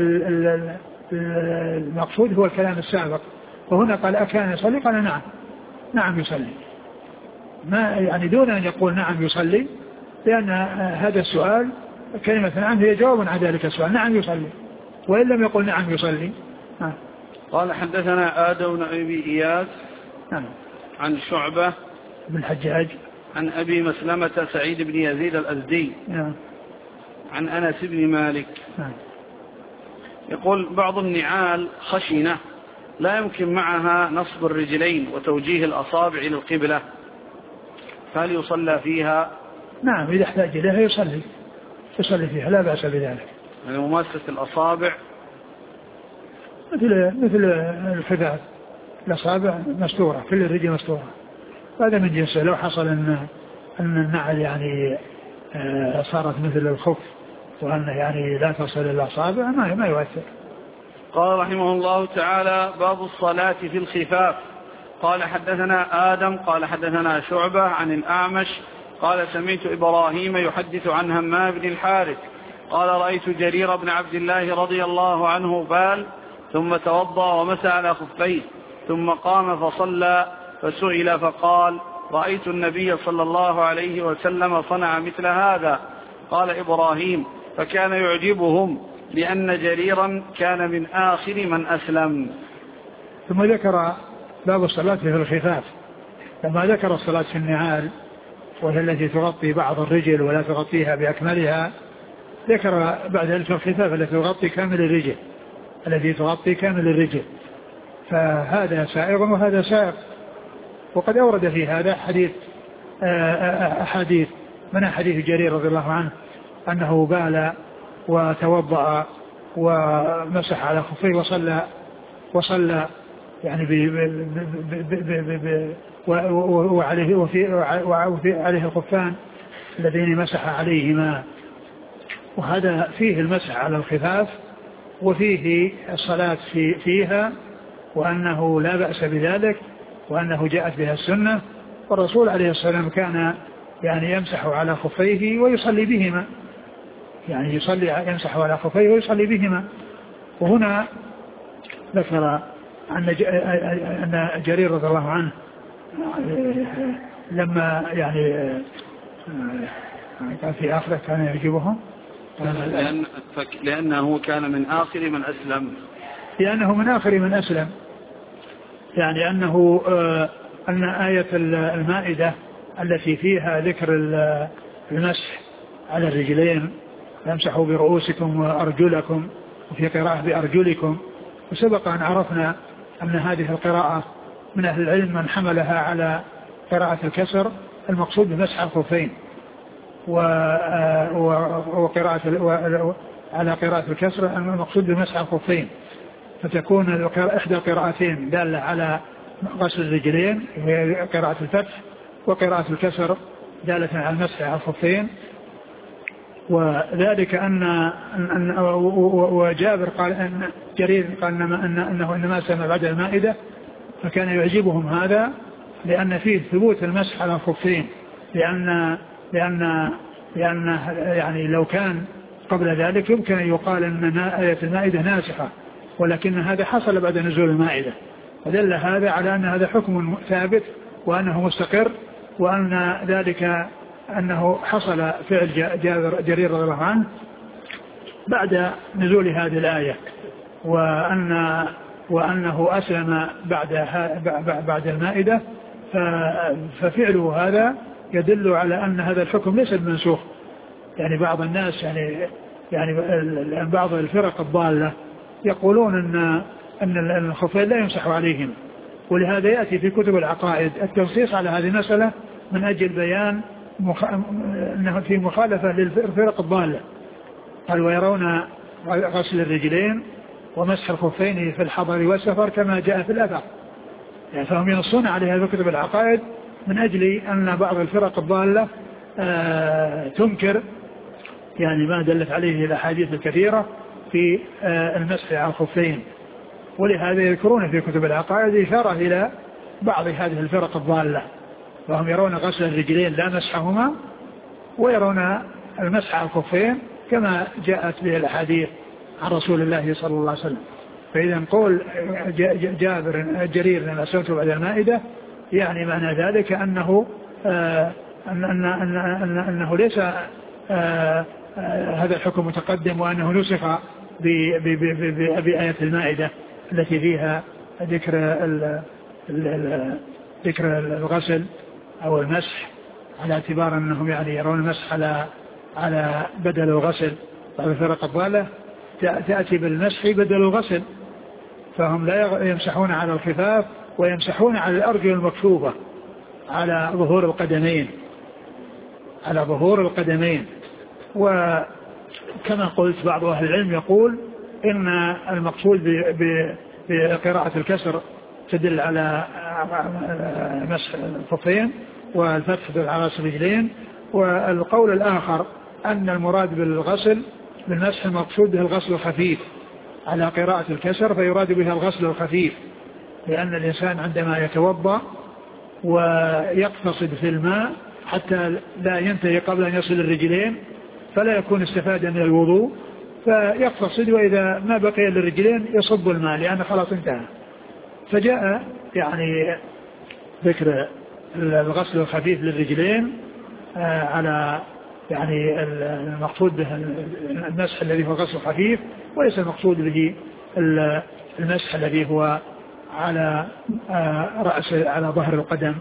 المقصود هو الكلام السابق. وهنا قال أكان يصلي؟ قال نعم، نعم يصلي، ما يعني دون أن يقول نعم يصلي، لأن هذا السؤال كلمة نعم هي جواب عن ذلك السؤال، نعم يصلي، وإن لم يقل نعم يصلي. آه. قال حدثنا آدم بن أبي إياس نعم. عن شعبة بن الحجاج عن أبي مسلمة سعيد بن يزيد الأزدي نعم. عن أنس بن مالك نعم. يقول بعض النعال خشنة لا يمكن معها نصب الرجلين وتوجيه الأصابع إلى القبلة، فهل يصلى فيها؟ نعم، إذا احتاج إليها يصلي يصلي فيها لا بأس بذلك. يعني مماسة الأصابع مثل مثل الخفاف، الأصابع مستورة، كل الرجل مستورة، هذا من جنسه. لو حصل أن أن النعل يعني صارت مثل الخف وأن يعني لا تصل إلى الأصابع ما ما يؤثر. قال رحمه الله تعالى باب الصلاة في الخفاف. قال حدثنا آدم قال حدثنا شعبة عن الأعمش قال سمعت إبراهيم يحدث عن همام بن الحارث قال رأيت جرير بن عبد الله رضي الله عنه بال ثم توضأ ومسح على خفيه ثم قام فصلى، فسئل فقال رأيت النبي صلى الله عليه وسلم صنع مثل هذا. قال إبراهيم فكان يعجبهم لأن جريرا كان من آخر من أسلم. ثم ذكر باب الصلاة في الخفاف، لما ذكر الصلاة في النعال وهي التي تغطي بعض الرجل ولا تغطيها بأكملها، ذكر بعد ذلك الخفاف التي تغطي كامل الرجل التي تغطي كامل الرجل، فهذا سائغ وهذا سائغ. وقد أورد في هذا حديث أحاديث من حديث جرير رضي الله عنه أنه بال وتوضأ ومسح على خفيه وصلى وصلى يعني وعليه وفي عليه الخفان الذين مسح عليهما. وهذا فيه المسح على الخفاف وفيه الصلاة في فيها، وأنه لا بأس بذلك، وأنه جاءت بها السنة، والرسول عليه السلام كان يعني يمسح على خفيه ويصلي بهما، يعني يصلي يمسح على خفيه ويصلي بهما. وهنا ذكر أن جرير رضي الله عنه لما يعني كان في آخره كان يعجبهم لأن لأنه كان من آخر من أسلم لأنه من آخر من أسلم يعني أنه أن آية المائدة التي فيها ذكر المسح على الرجلين يمسحوا برؤوسكم وأرجلكم، وفي قراءة بأرجلكم، وسبق أن عرفنا أن هذه القراءة من أهل العلم من حملها على قراءة الكسر المقصود بمسح الخفين، وقراءة على قراءة الكسر المقصود بمسح الخفين، فتكون إحدى القراءتين دالة على غسل الرجلين وهي قراءة الفتح، وقراءة الكسر دالة على المسح على الخفين. وذلك أن, أن وجابر قال أن جرير قال أن أنه إنما سمع بعد المائدة فكان يعجبهم هذا لأن فيه ثبوت المسح على الخفين، لأن لأن لأن يعني لو كان قبل ذلك يمكن أن يقال أن آية المائدة ناسخة، ولكن هذا حصل بعد نزول المائدة، ودل هذا على أن هذا حكم ثابت وأنه مستقر، وأن ذلك أنه حصل فعل جابر جرير رضي الله عنه بعد نزول هذه الآية، وأن وأنه أسلم بعد بعد المائدة، ففعله هذا يدل على أن هذا الحكم ليس منسوخ. يعني بعض الناس يعني يعني بعض الفرق الضالة يقولون أن أن الخفين لا يمسح عليهم، ولهذا يأتي في كتب العقائد التنصيص على هذه المسألة من أجل بيان مخ... أنه في مخالفة للفرق الضالة. قال ويرون غسل الرجلين ومسح الخفين في الحضر والسفر كما جاء في الأثر، يعني فهم ينصون عليها في كتب العقائد من أجل أن بعض الفرق الضالة آه تنكر يعني ما دلت عليه الأحاديث الكثيرة في آه المسح على الخفين. ولهذا يذكرون في كتب العقائد إشارة إلى بعض هذه الفرق الضالة، وهم يرون غسل الرجلين لا مسحهما، ويرون المسح على الخفين كما جاءت به الأحاديث عن رسول الله صلى الله عليه وسلم. فإذا قول جابر جرير لما سمعته بعد المائدة يعني معنى ذلك أنه آه أن أن أن أن أنه ليس آه آه هذا الحكم متقدم، وأنه نسخ بآية المائدة التي فيها ذكر ذكر الغسل أو المسح، على اعتبار أنهم يعني يرون المسح على على بدل الغسل. بعض الفرق الضالة تأتي بالمسح بدل الغسل، فهم لا يمسحون على الخفاف ويمسحون على الأرجل المكشوفة على ظهور القدمين على ظهور القدمين. وكما قلت بعض أهل العلم يقول إن المقصود بقراءة الكسر تدل على مسح الخفين والفتح على الرجلين. والقول الآخر أن المراد بالغسل بالمسح المقصود به الغسل الخفيف على قراءة الكسر، فيراد بها الغسل الخفيف، لأن الإنسان عندما يتوضأ ويقتصد في الماء حتى لا ينتهي قبل أن يصل الرجلين فلا يكون استفاد من الوضوء، فيقتصد، وإذا ما بقي للرجلين يصب الماء لأنه خلاص انتهى. فجاء يعني ذكر الغسل الخفيف للرجلين على يعني المقصود به المسح الذي هو غسل خفيف، وليس المقصود به المسح الذي هو على رأس على ظهر القدم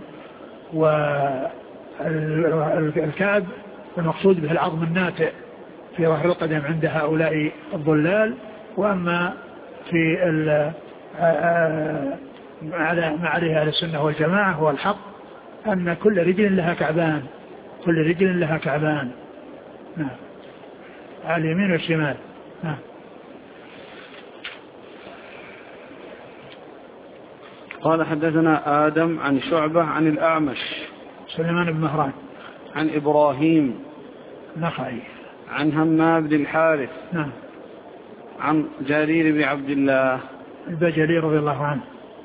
والكعب، المقصود به العظم الناتئ في ظهر القدم عند هؤلاء الضلال. وأما في على ما عليه أهل السنة والجماعة هو الحق أن كل رجل لها كعبان كل رجل لها كعبان نعم، على اليمين والشمال. نعم. قال حدثنا آدم عن شعبة عن الأعمش سليمان بن مهران عن إبراهيم نخعي عن همام بن الحارث نعم عن جرير بن عبد الله البجلي رضي الله عنه.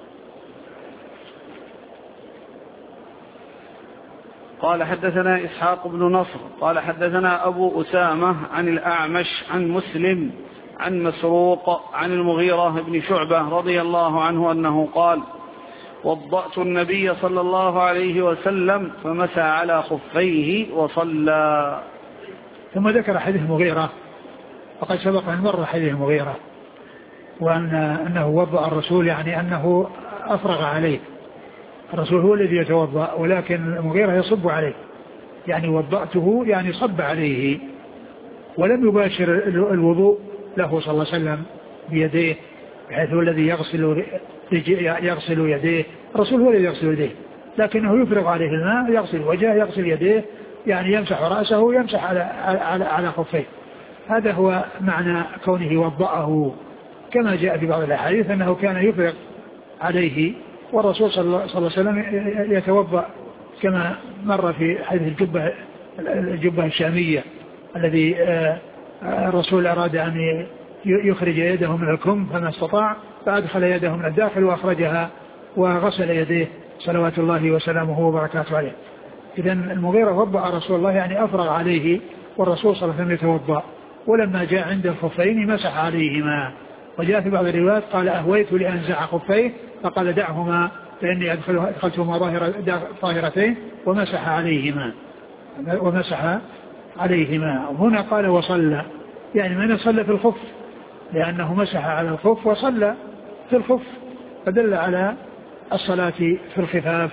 قال حدثنا إسحاق بن نصر قال حدثنا أبو أسامة عن الأعمش عن مسلم عن مسروق عن المغيرة بن شعبة رضي الله عنه أنه قال وضأت النبي صلى الله عليه وسلم فمسى على خفيه وصلى. ثم ذكر حديث المغيرة، وقد سبق أن مر حديث المغيرة، وأن أنه وضأ الرسول يعني أنه أفرغ عليه، الرسول هو الذي يتوضأ ولكن المغيرة يصب عليه، يعني وضأته يعني صب عليه، ولم يباشر الوضوء له صلى الله عليه وسلم بيديه بحيث هو الذي يغسل يغسل يديه، الرسول هو الذي يغسل يديه، لكنه يفرغ عليه الماء، يغسل وجهه يغسل يديه، يعني يمسح رأسه يمسح على على على خفيه. هذا هو معنى كونه وضأه، كما جاء في بعض الأحاديث أنه كان يفرغ عليه، والرسول صلى الله عليه وسلم يتوضأ كما مر في حديث الجبة الجبة الشامية الذي الرسول أراد أن يخرج يده من الكم فما استطاع، فأدخل يده من الداخل وأخرجها وغسل يديه صلوات الله وسلامه وبركاته عليه. إذن المغيرة وضأ رسول الله يعني أفرغ عليه، والرسول صلى الله عليه وسلم يتوضأ، ولما جاء عند الخفين مسح عليهما. وجاء في بعض الروايات قال أهويت لأنزع خفيه فقال دعهما فإني أدخلتهما طاهرتين ومسح عليهما ومسح عليهما. هنا قال وصلى، يعني من صلى في الخف، لأنه مسح على الخف وصلى في الخف، فدل على الصلاة في الخفاف،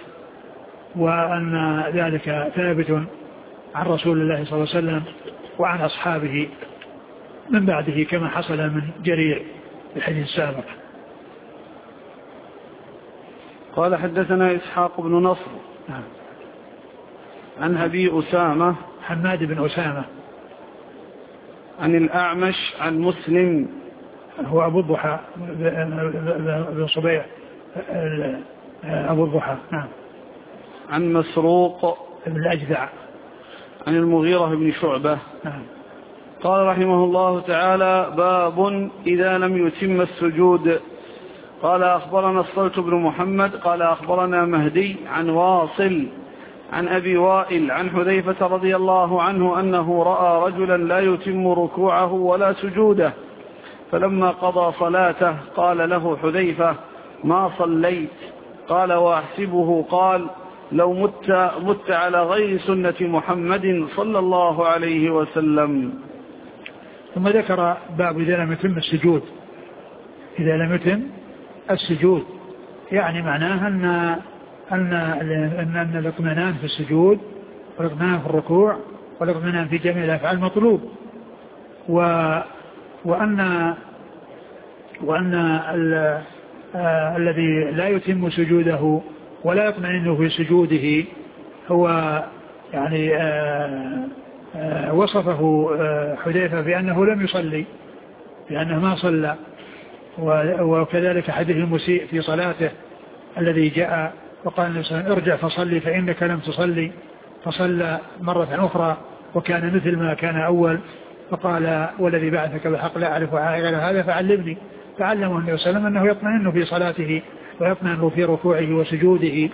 وأن ذلك ثابت عن رسول الله صلى الله عليه وسلم وعن أصحابه من بعده كما حصل من جرير في الحديث السابق. قال حدثنا إسحاق بن نصر نعم. عن أبي أسامة حماد بن أسامة عن الأعمش عن مسلم هو أبو الضحى بن صبيح أبو الضحى نعم. عن مسروق بن الأجدع عن المغيرة بن شعبة نعم. قال رحمه الله تعالى باب إذا لم يتم السجود. قال أخبرنا الصلت بن محمد قال أخبرنا مهدي عن واصل عن أبي وائل عن حذيفة رضي الله عنه أنه رأى رجلا لا يتم ركوعه ولا سجوده، فلما قضى صلاته قال له حذيفة ما صليت؟ قال وأحسبه قال لو مت, مت على غير سنة محمد صلى الله عليه وسلم. ثم ذكر باب إذا لم يتم السجود. إذا لم يتم السجود يعني معناها أن أن أن, أن الاطمئنان في السجود والاطمئنان في الركوع والاطمئنان في جميع الأفعال مطلوب، و وأن وأن ال... آه... الذي لا يتم سجوده ولا يطمئن في سجوده هو يعني آه... آه... وصفه آه... حذيفة بأنه لم يصلي، بأنه ما صلى. وكذلك حديث المسيء في صلاته الذي جاء وقال النبي صلى الله عليه وسلم ارجع فصلي فإنك لم تصلي، فصلى مرة أخرى وكان مثل ما كان أول، فقال والذي بعثك بالحق لا أعرف غير هذا فعلمني، فعلمه النبي صلى الله عليه وسلم أنه يطمئن في صلاته ويطمئن في ركوعه وسجوده.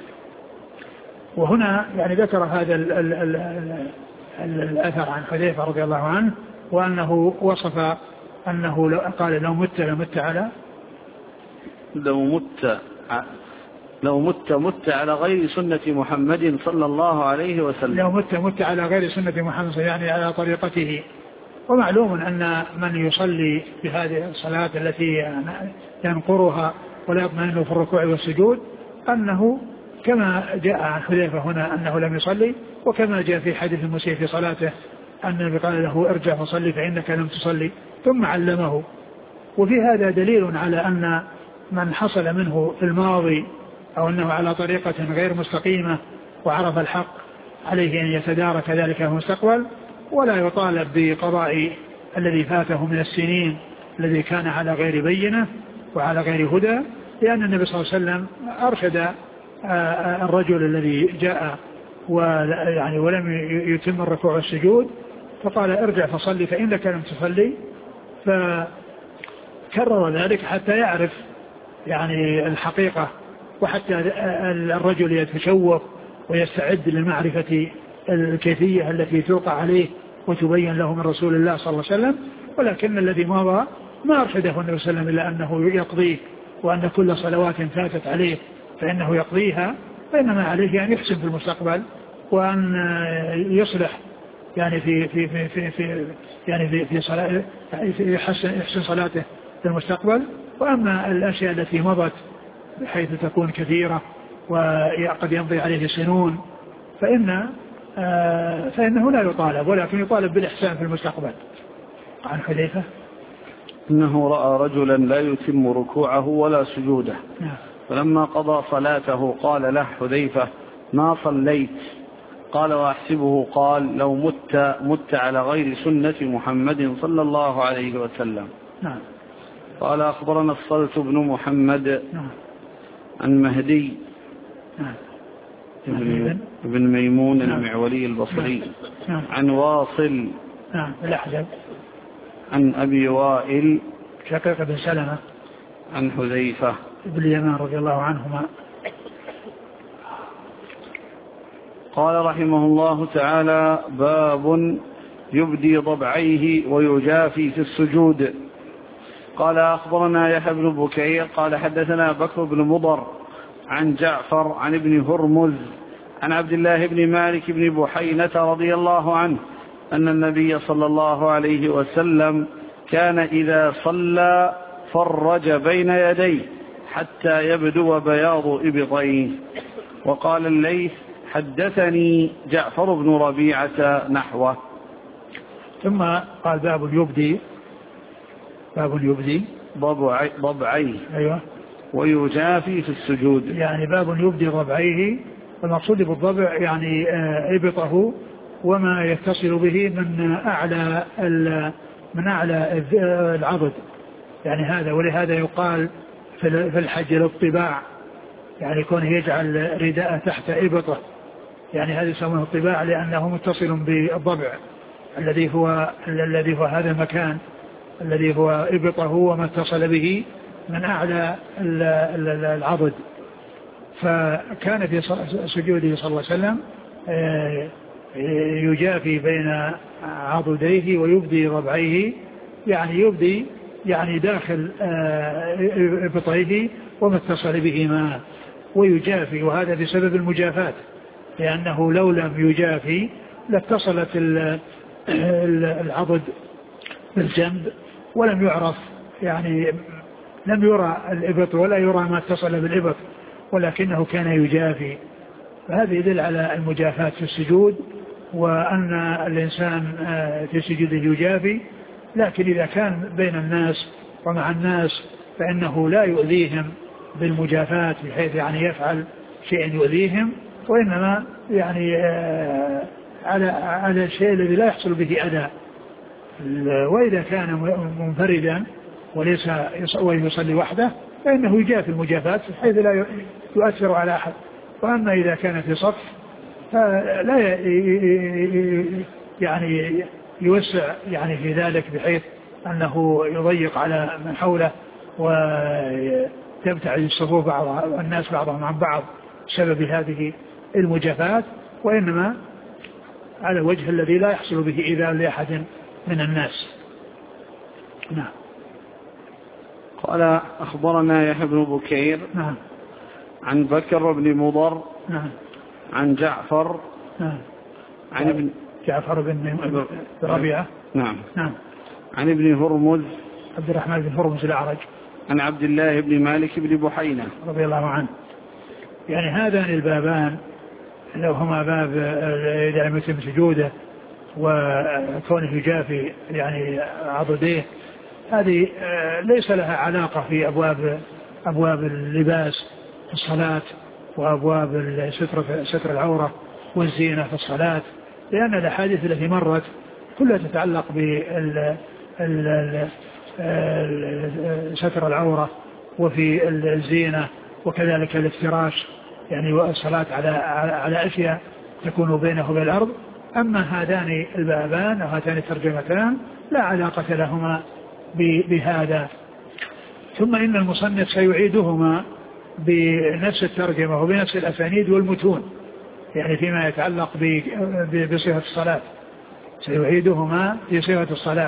وهنا يعني ذكر هذا ال ال ال ال الأثر عن حذيفة رضي الله عنه، وأنه وصف أنه لو قال لو مت لمت على لو مت لو مت مت على غير سنة محمد صلى الله عليه وسلم. لو مت مت على غير سنة محمد يعني على طريقته. ومعلوم أن من يصلي بهذه الصلاة التي ينقرها ولا يطمئن في الركوع والسجود أنه كما جاء عن حذيفة هنا أنه لم يصلي، وكما جاء في حديث المسيء في صلاته أن النبي قال له ارجع فصلي فإنك لم تصلي ثم علمه. وفي هذا دليل على أن من حصل منه في الماضي أو أنه على طريقة غير مستقيمة وعرف الحق عليه أن يتدارك ذلك في المستقبل، ولا يطالب بقضاء الذي فاته من السنين الذي كان على غير بينة وعلى غير هدى، لأن النبي صلى الله عليه وسلم أرشد الرجل الذي جاء ويعني ولم يتم الركوع والسجود فقال ارجع فصلي فإنك لم تصلي، فكرر ذلك حتى يعرف يعني الحقيقة، وحتى الرجل يتشوق ويستعد للمعرفة الكيفية التي توقع عليه وتبين له من رسول الله صلى الله عليه وسلم. ولكن الذي مضى ما أرشده النبي صلى الله عليه وسلم إلا أنه يقضيه، وأن كل صلوات فاتت عليه فإنه يقضيها، فإنما عليه أن يحسن في المستقبل وأن يصلح يعني في في في في, في يعني في في صلاة يحسن يحسن صلاته في المستقبل. وأما الأشياء التي مضت بحيث تكون كثيرة وقد يمضي عليه سنون فإن آه فإنه لا يطالب، ولكن يطالب بالإحسان في المستقبل. عن حذيفة إنه رأى رجلا لا يتم ركوعه ولا سجوده نعم. فلما قضى صلاته قال له حذيفة ما صليت؟ قال وأحسبه قال لو مت مت على غير سنة محمد صلى الله عليه وسلم. نعم. قال أخبرنا الصلت بن محمد نعم. عن مهدي نعم. ابن, ابن ميمون نعم. المعولي البصري نعم. عن واصل نعم. الأحزب عن أبي وائل شقيق بن سلمة عن حذيفة ابن اليمان رضي الله عنهما. قال رحمه الله تعالى باب يبدي ضبعيه ويجافي في السجود. قال أخبرنا يحيى بن بكير قال حدثنا بكر بن مضر عن جعفر عن ابن هرمز عن عبد الله بن مالك بن بحينة رضي الله عنه أن النبي صلى الله عليه وسلم كان إذا صلى فرج بين يديه حتى يبدو بياض إبطيه. وقال الليث حدثني جعفر بن ربيعة نحوه. ثم قال باب يبدي باب يبدي ضبعي ضبعيه أيوة ويجافي في السجود. يعني باب يبدي ضبعيه، والمقصود بالضبع يعني إبطه وما يتصل به من أعلى من أعلى العضد، يعني هذا. ولهذا يقال في الحج الاطباع، يعني يكون يجعل رداء تحت إبطه، يعني هذا يسمونه الطباع لأنه متصل بالضبع الذي هو الذي هو هذا المكان الذي هو إبطه وما اتصل به من أعلى العضد. فكان في سجوده صلى الله عليه وسلم يجافي بين عضديه ويبدي ضبعيه، يعني يبدي يعني داخل إبطيه وما اتصل بهما ويجافي، وهذا بسبب المجافات، لأنه لو لم يجافي لاتصلت العضد بالجنب ولم يعرف، يعني لم يرى الإبط ولا يرى ما اتصل بالإبط، ولكنه كان يجافي. فهذا يدل على المجافاة في السجود، وأن الإنسان في سجوده يجافي، لكن إذا كان بين الناس ومع الناس فإنه لا يؤذيهم بالمجافاة بحيث يعني يفعل شيء يؤذيهم، وإنما يعني على على الشيء الذي لا يحصل به أذى. وإذا كان منفردا وليس ويصلي وحده فإنه يجافي المجافاة بحيث لا يؤثر على أحد. وأما إذا كان في صف فلا يعني يوسع يعني في ذلك بحيث أنه يضيق على من حوله وتبتعد الصفوف بعض الناس بعضهم عن بعض بسبب هذه المجافات، وإنما على الوجه الذي لا يحصل به إيذاء لأحد من الناس. نعم. قال أخبرنا يحيى بن بكير نعم. عن بكر بن مضر نعم. عن جعفر نعم. عن ابن جعفر بن ربيعة نعم. نعم. عن ابن هرمز عبد الرحمن بن هرمز الأعرج عن عبد الله بن مالك بن بحينة رضي الله عنه. يعني هذان البابان لو هما باب يعني مثل سجوده وكونه يجافي يعني عضديه، هذه ليس لها علاقة في أبواب أبواب اللباس في الصلاة وأبواب ستر ستر العورة والزينة في الصلاة، لأن الأحاديث التي مرت كلها تتعلق بستر العورة وفي الزينة وكذلك الافتراش، يعني والصلاة على على أشياء تكون بينه وبين الأرض. أما هذان البابان أو هاتان الترجمتان لا علاقة لهما بهذا. ثم إن المصنف سيعيدهما بنفس الترجمة وبنفس الأسانيد والمتون، يعني فيما يتعلق بصفة الصلاة سيعيدهما في صفة الصلاة.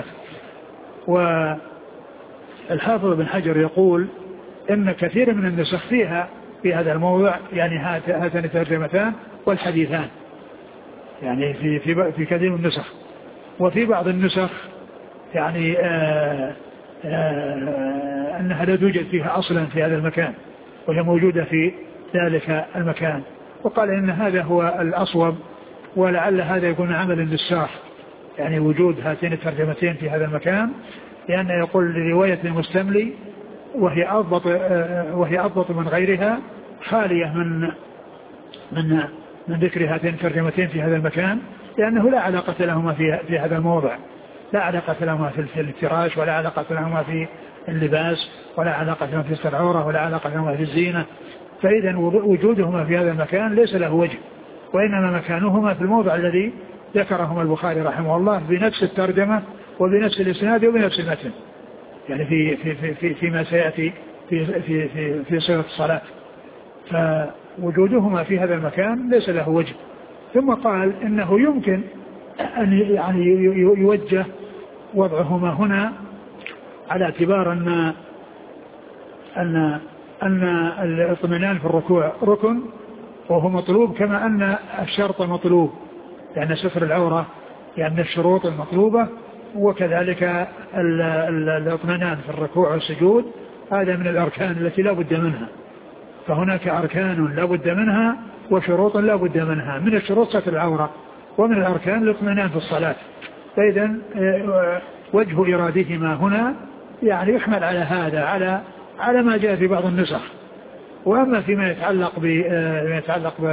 والحافظ بن حجر يقول إن كثير من النسخ فيها في هذا الموضع يعني هاتان الترجمتان والحديثان، يعني في في في كثير من النسخ. وفي بعض النسخ يعني آآ آآ أنها لا توجد فيها أصلا في هذا المكان وهي موجودة في ذلك المكان، وقال إن هذا هو الأصوب، ولعل هذا يكون عمل للنساخ، يعني وجود هاتين الترجمتين في هذا المكان، لأن يقول لرواية المستملي وهي أضبط وهي أضبط من غيرها خالية من من من ذكر هاتين الترجمتين في هذا المكان، لأنه لا علاقة لهما في في هذا الموضع، لا علاقة لهما في الافتراش، ولا علاقة لهما في اللباس، ولا علاقة لهما في ستر العورة، ولا علاقة لهما في الزينة. فإذا وجودهما في هذا المكان ليس له وجه، وإنما مكانهما في الموضع الذي ذكرهما البخاري رحمه الله بنفس الترجمة وبنفس الإسناد وبنفس المتن، يعني في في في في فيما سيأتي في في في في صيغة الصلاة. فوجودهما في هذا المكان ليس له وجه. ثم قال إنه يمكن أن يعني يوجه وضعهما هنا على اعتبار أن أن أن الاطمئنان في الركوع ركن وهو مطلوب، كما أن الشرط مطلوب، يعني ستر العورة يعني الشروط المطلوبة، وكذلك الاطمئنان في الركوع والسجود هذا من الأركان التي لا بد منها. فهناك أركان لا بد منها وشروط لا بد منها. من الشروط ستر العورة، ومن الأركان الاطمئنان في الصلاة. فإذا وجه إرادتهما هنا يعني يحمل على هذا، على على ما جاء في بعض النسخ. وأما فيما يتعلق ب يتعلق ب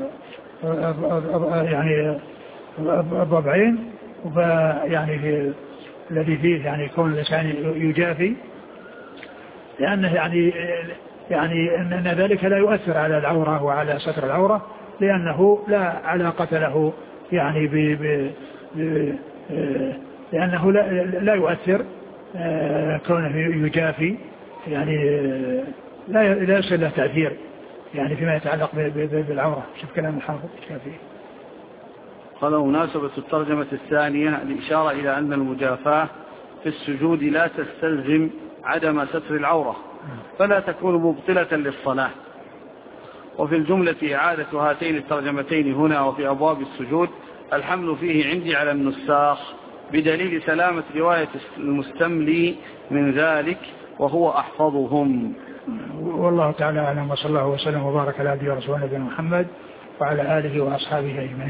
يعني الضبعين يعني الذي فيه يعني كون الإنسان يجافي، لأنه يعني يعني أن ذلك لا يؤثر على العورة وعلى ستر العورة، لأنه لا علاقة له يعني ب ب لأنه لا, لا يؤثر كونه يجافي، يعني لا لا يصل له تأثير يعني فيما يتعلق بالعورة. شوف كلام الحافظ الشافعي. قال مناسبة الترجمة الثانية الإشارة إلى أن المجافاة في السجود لا تستلزم عدم ستر العورة فلا تكون مبطلة للصلاة. وفي الجملة إعادة هاتين الترجمتين هنا وفي أبواب السجود الحمل فيه عندي على النساخ بدليل سلامة رواية المستملي من ذلك وهو أحفظهم. والله تعالى أعلم، وصلى الله وسلم وبارك على عبده ورسوله نبينا محمد وعلى آله وأصحابه أجمعين.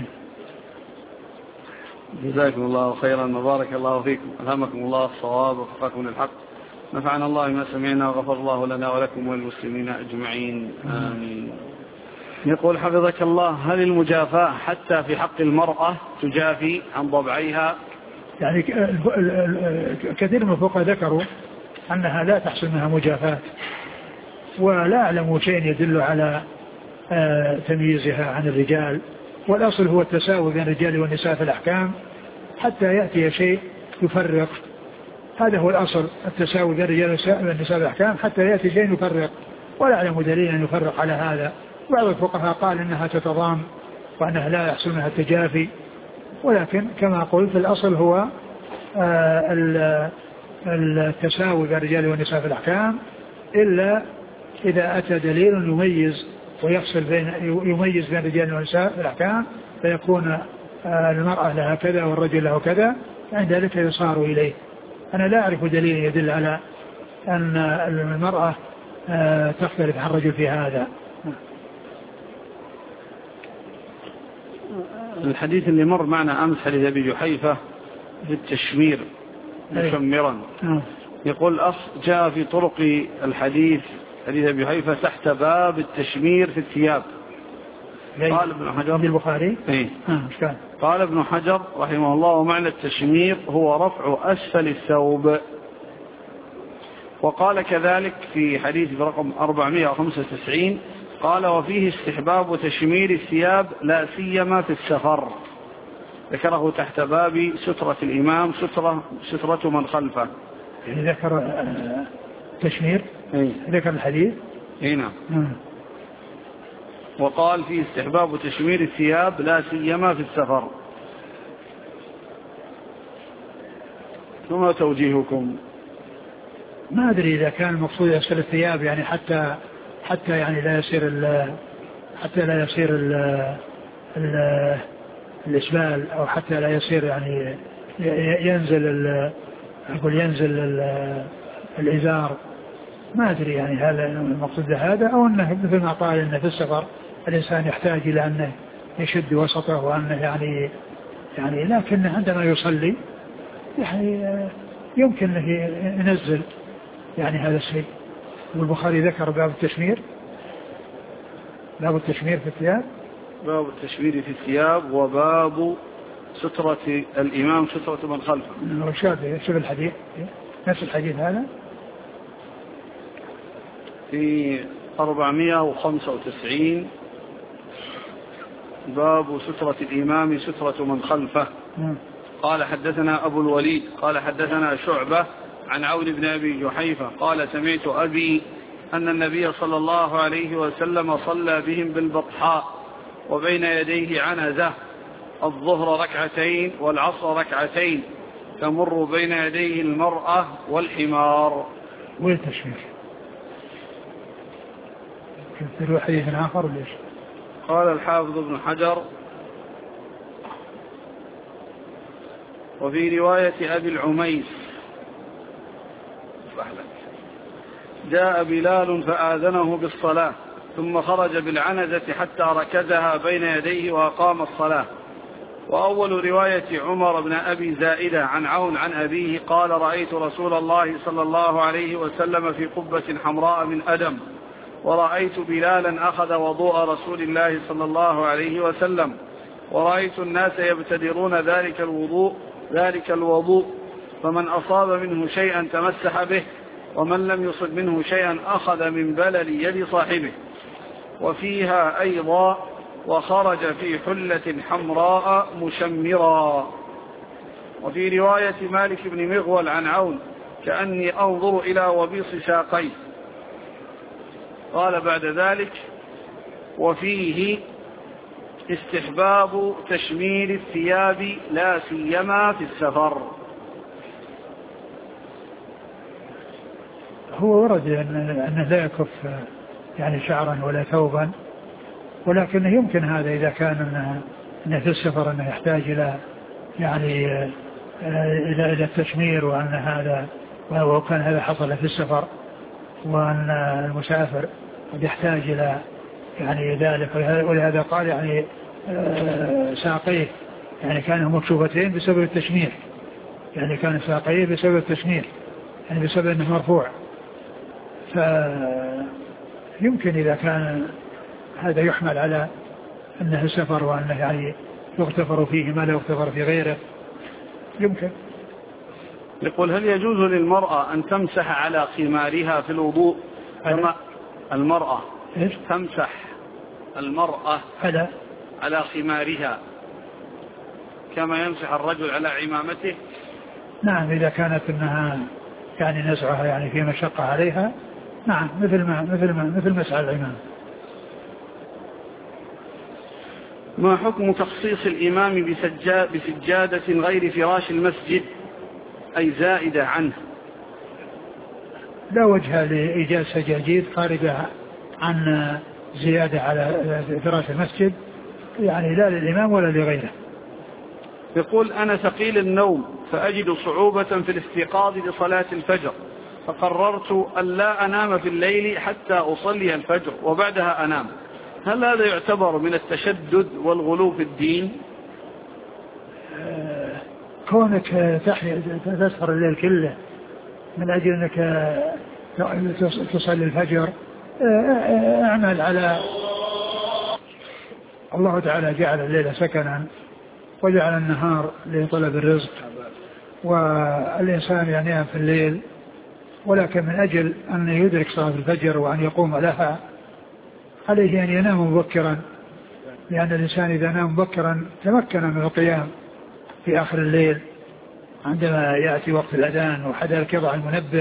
جزاكم الله خيرا وبارك الله فيكم، ألهمكم الله الصواب ووفقكم للحق، نفعنا الله ما سمعنا وغفر الله لنا ولكم وللمسلمين أجمعين، آمين. يقول حفظك الله: هل المجافاة حتى في حق المرأة تجافي عن ضبعيها؟ يعني كثير من الفقهاء ذكروا أنها لا تحصل منها مجافاة، ولا أعلم شيء يدل على تمييزها عن الرجال، والأصل هو التساوي بين الرجال والنساء في الأحكام حتى يأتي شيء يفرق. هذا هو الأصل، التساوي بين الرجال والنساء في الأحكام حتى يأتي شيء يفرق، ولا أعلم دليل أن يفرق على هذا. بعض الفقهاء قال إنها تتضام وأنها لا يحصل منها التجافي، ولكن كما قلت الأصل هو التساوي بين الرجال والنساء في الأحكام، إلا إذا أتى دليل يميز ويفصل بين يميز بين الرجال والنساء في الأحكام، فيكون المرأة لها كذا والرجل له كذا، عند ذلك يصار إليه. أنا لا أعرف دليل يدل على أن المرأة تختلف عن الرجل في هذا. الحديث اللي مر معنا أمس حديث أبي جحيفة في التشمير مشمرا، يقول أص جاء في طرق الحديث حديث أبي جحيفة تحت باب التشمير في الثياب. قال ابن حجر البخاري إيه؟ قال ابن حجر رحمه الله: ومعنى التشمير هو رفع أسفل الثوب. وقال كذلك في حديث برقم أربعمائة وخمسة وتسعين قال: وفيه استحباب تشمير الثياب لا سيما في السفر. ذكره تحت باب سترة الإمام سترة سترة من خلفه. يعني ذكر تشمير ايه؟ ذكر الحديث هنا اه. وقال فيه استحباب تشمير الثياب لا سيما في السفر. ثم توجيهكم؟ ما أدري إذا كان المقصود يسير الثياب يعني حتى حتى يعني لا يصير ال حتى لا يصير ال ال الإسبال، أو حتى لا يصير يعني ينزل ال أقول ينزل ال الإزار. ما أدري يعني هذا المقصود هذا، أو أنه مثل ما قال أنه في السفر الإنسان يحتاج إلى أنه يشد وسطه وأنه يعني يعني لكن عندما يصلي يعني يمكن أنه ينزل يعني هذا الشيء. والبخاري ذكر باب التشمير، باب التشمير في الثياب، باب التشمير في الثياب وباب سترة الإمام سترة من خلفه. رشاد شوف الحديث نفس الحديث هذا في أربعمائة وخمسة وتسعين باب سترة الإمام سترة من خلفه. م. قال حدثنا أبو الوليد قال حدثنا شعبة عن عون بن أبي جحيفة قال: سمعت أبي أن النبي صلى الله عليه وسلم صلى بهم بالبطحاء وبين يديه عنزة، الظهر ركعتين والعصر ركعتين، تمر بين يديه المرأة والحمار. وين تشمير؟ في حديث آخر ليش؟ قال الحافظ ابن حجر: وفي رواية أبي العميس جاء بلال فآذنه بالصلاة ثم خرج بالعنزة حتى ركزها بين يديه وأقام الصلاة، وأول رواية عمر بن أبي زائدة عن عون عن أبيه قال رأيت رسول الله صلى الله عليه وسلم في قبة حمراء من أدم، ورأيت بلالا أخذ وضوء رسول الله صلى الله عليه وسلم، ورأيت الناس يبتدرون ذلك الوضوء ذلك الوضوء فمن أصاب منه شيئا تمسح به، ومن لم يصب منه شيئا أخذ من بلل يد صاحبه. وفيها أيضا وخرج في حلة حمراء مشمرا. وفي رواية مالك بن مغول عن عون كأني أنظر إلى وبيص ساقيه. قال بعد ذلك وفيه استحباب تشمير الثياب لا سيما في السفر. هو ورد أنه لا يكف يعني شعرا ولا ثوبا، ولكن يمكن هذا إذا كان أنه في السفر أنه يحتاج إلى يعني إلى إلى التشمير، وأن هذا وكان هذا حصل في السفر، وأن المسافر قد يحتاج إلى يعني ذلك، ولهذا قال يعني ساقيه يعني كانوا مكشوفتين بسبب التشمير، يعني كان ساقيه بسبب التشمير يعني بسبب أنه مرفوع. فيمكن إذا كان هذا يحمل على أنه سفر وأنه يعني يغتفر فيه ما لا يغتفر في غيره، يمكن. يقول هل يجوز للمرأة أن تمسح على خمارها في الوضوء كما المرأة إيش؟ تمسح المرأة على على خمارها كما يمسح الرجل على عمامته؟ نعم، إذا كانت أنها يعني نزعها يعني في مشقة عليها، نعم، مثل ما مثل ما مثل مسح العمام. ما حكم تخصيص الإمام بسجا بسجادة غير فراش المسجد أي زائدة عنه؟ لا وجه لإيجاد سجاجيد خارجة عن زيادة على فراش المسجد، يعني لا للإمام ولا لغيره. يقول أنا ثقيل النوم فأجد صعوبة في الاستيقاظ لصلاة الفجر، فقررت أن لا أنام في الليل حتى أصلي الفجر وبعدها أنام، هل هذا يعتبر من التشدد والغلو في الدين؟ كونك تسهر الليل كله من أجل أنك تصلي الفجر، اعمل على الله تعالى جعل الليل سكنا وجعل النهار لطلب الرزق، والإنسان ينام في الليل، ولكن من أجل أن يدرك صلاة الفجر وأن يقوم لها عليه أن ينام مبكرا، لأن الإنسان إذا نام مبكرا تمكن من القيام في آخر الليل عندما يأتي وقت الأذان وحذلك يضع المنبه.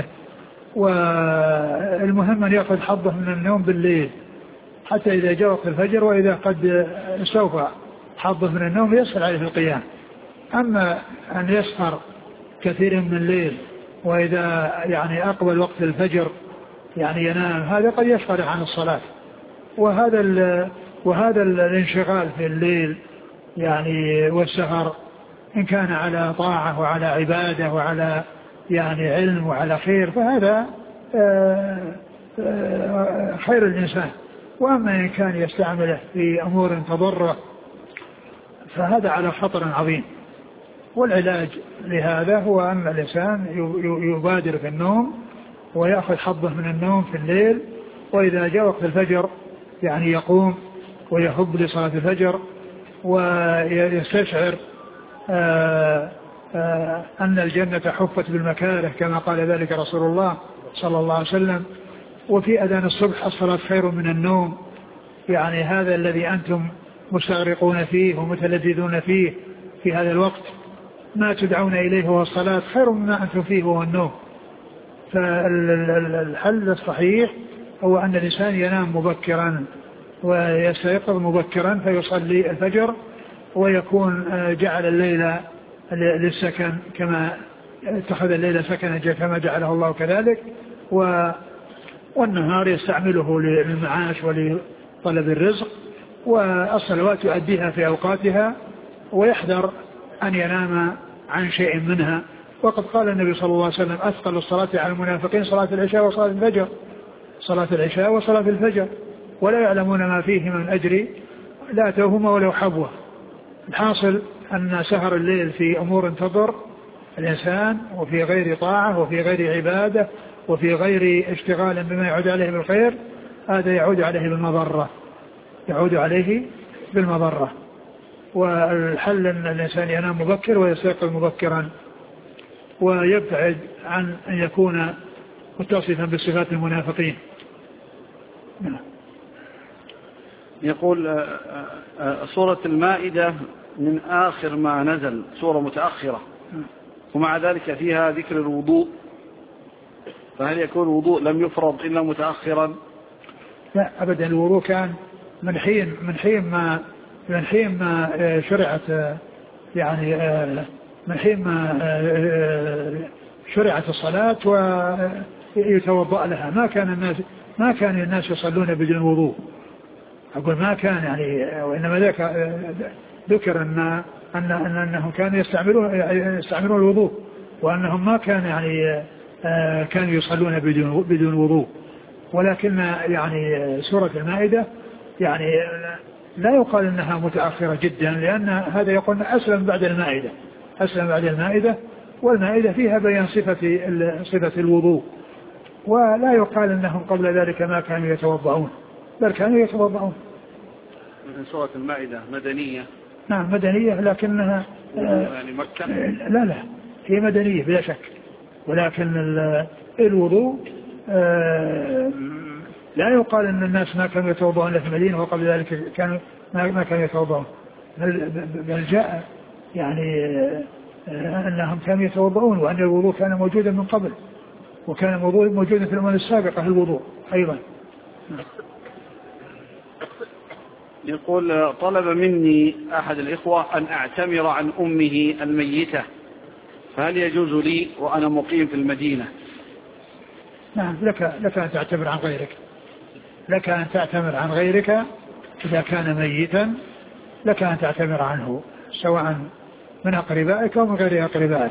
والمهم أن يأخذ حظه من النوم بالليل حتى إذا جاء وقت الفجر، وإذا قد استوفى حظه من النوم يسهل عليه القيام. أما أن يسهر كثير من الليل وإذا يعني أقبل وقت الفجر يعني ينام، هذا قد يشغل عن الصلاة. وهذا وهذا الانشغال في الليل يعني والسهر إن كان على طاعة وعلى عبادة وعلى يعني علم وعلى خير فهذا خير الإنسان، وأما إن كان يستعمله في أمور تضره فهذا على خطر عظيم. والعلاج لهذا هو أن الإنسان يبادر في النوم ويأخذ حظه من النوم في الليل، وإذا جاء وقت الفجر يعني يقوم ويهب لصلاة الفجر ويستشعر آآ آآ أن الجنة حفت بالمكاره كما قال ذلك رسول الله صلى الله عليه وسلم. وفي أذان الصبح الصلاة خير من النوم، يعني هذا الذي أنتم مستغرقون فيه ومتلذذون فيه في هذا الوقت ما تدعون إليه هو الصلاة خير مما أنتم فيه هو النوم. فالحل الصحيح هو أن الإنسان ينام مبكرا ويستيقظ مبكرا فيصلي الفجر، ويكون جعل الليل للسكن كما اتخذ الليل سكنا كما جعله الله كذلك، والنهار يستعمله للمعاش ولطلب الرزق، والصلوات يؤديها في أوقاتها ويحذر أن ينام عن شيء منها. وقد قال النبي صلى الله عليه وسلم أثقل الصلاة على المنافقين صلاة العشاء وصلاة الفجر، صلاة العشاء وصلاة الفجر ولا يعلمون ما فيه من أجر لا توهما ولو حبوة. الحاصل أن سهر الليل في أمور تضر الإنسان وفي غير طاعة وفي غير عبادة وفي غير اشتغال بما يعود عليه بالخير، هذا يعود عليه بالمضرة، يعود عليه بالمضرة. والحل أن الإنسان ينام مبكر ويستيقظ مبكرا، ويبتعد عن أن يكون متصفا بصفات المنافقين. يقول سورة المائدة من آخر ما نزل، سورة متأخرة، ومع ذلك فيها ذكر الوضوء، فهل يكون الوضوء لم يفرض إلا متأخرا؟ لا أبدا، الوضوء كان من حين من حين ما من حين ما شرعت، يعني من حين ما شرعت الصلاة ويتوضأ لها. ما كان الناس ما كان الناس يصلون بدون وضوء، أقول ما كان يعني، وإنما ذاك ذكر أن أن أنهم كانوا يستعملون يستعملون الوضوء، وأنهم ما كان يعني كانوا يصلون بدون بدون وضوء. ولكن يعني سورة المائدة يعني لا يقال انها متأخرة جدا، لأن هذا يقول أسلم بعد المائدة، أسلم بعد المائدة، والمائدة فيها بيان صفة صفة الوضوء، ولا يقال انهم قبل ذلك ما كانوا يتوضعون، بل كانوا يتوضعون. سورة المائدة مدنية؟ نعم مدنية، لكنها يعني مكة؟ لا لا هي مدنية بلا شك، ولكن الوضوء لا يقال ان الناس ما كانوا يتوضعون في المدينة وقبل ذلك كانوا ما كانوا يتوضعون، بل جاء يعني انهم كانوا يتوضعون، وان الوضوء كان موجودا من قبل، وكان موجودا في الأمم السابقة الوضوء أيضا. يقول طلب مني أحد الإخوة أن أعتمر عن أمه الميتة، فهل يجوز لي وأنا مقيم في المدينة؟ نعم لك لك أن تعتمر عن غيرك، لك أن تعتمر عن غيرك إذا كان ميتا، لك أن تعتمر عنه سواء من أقربائك أو من غير أقربائك.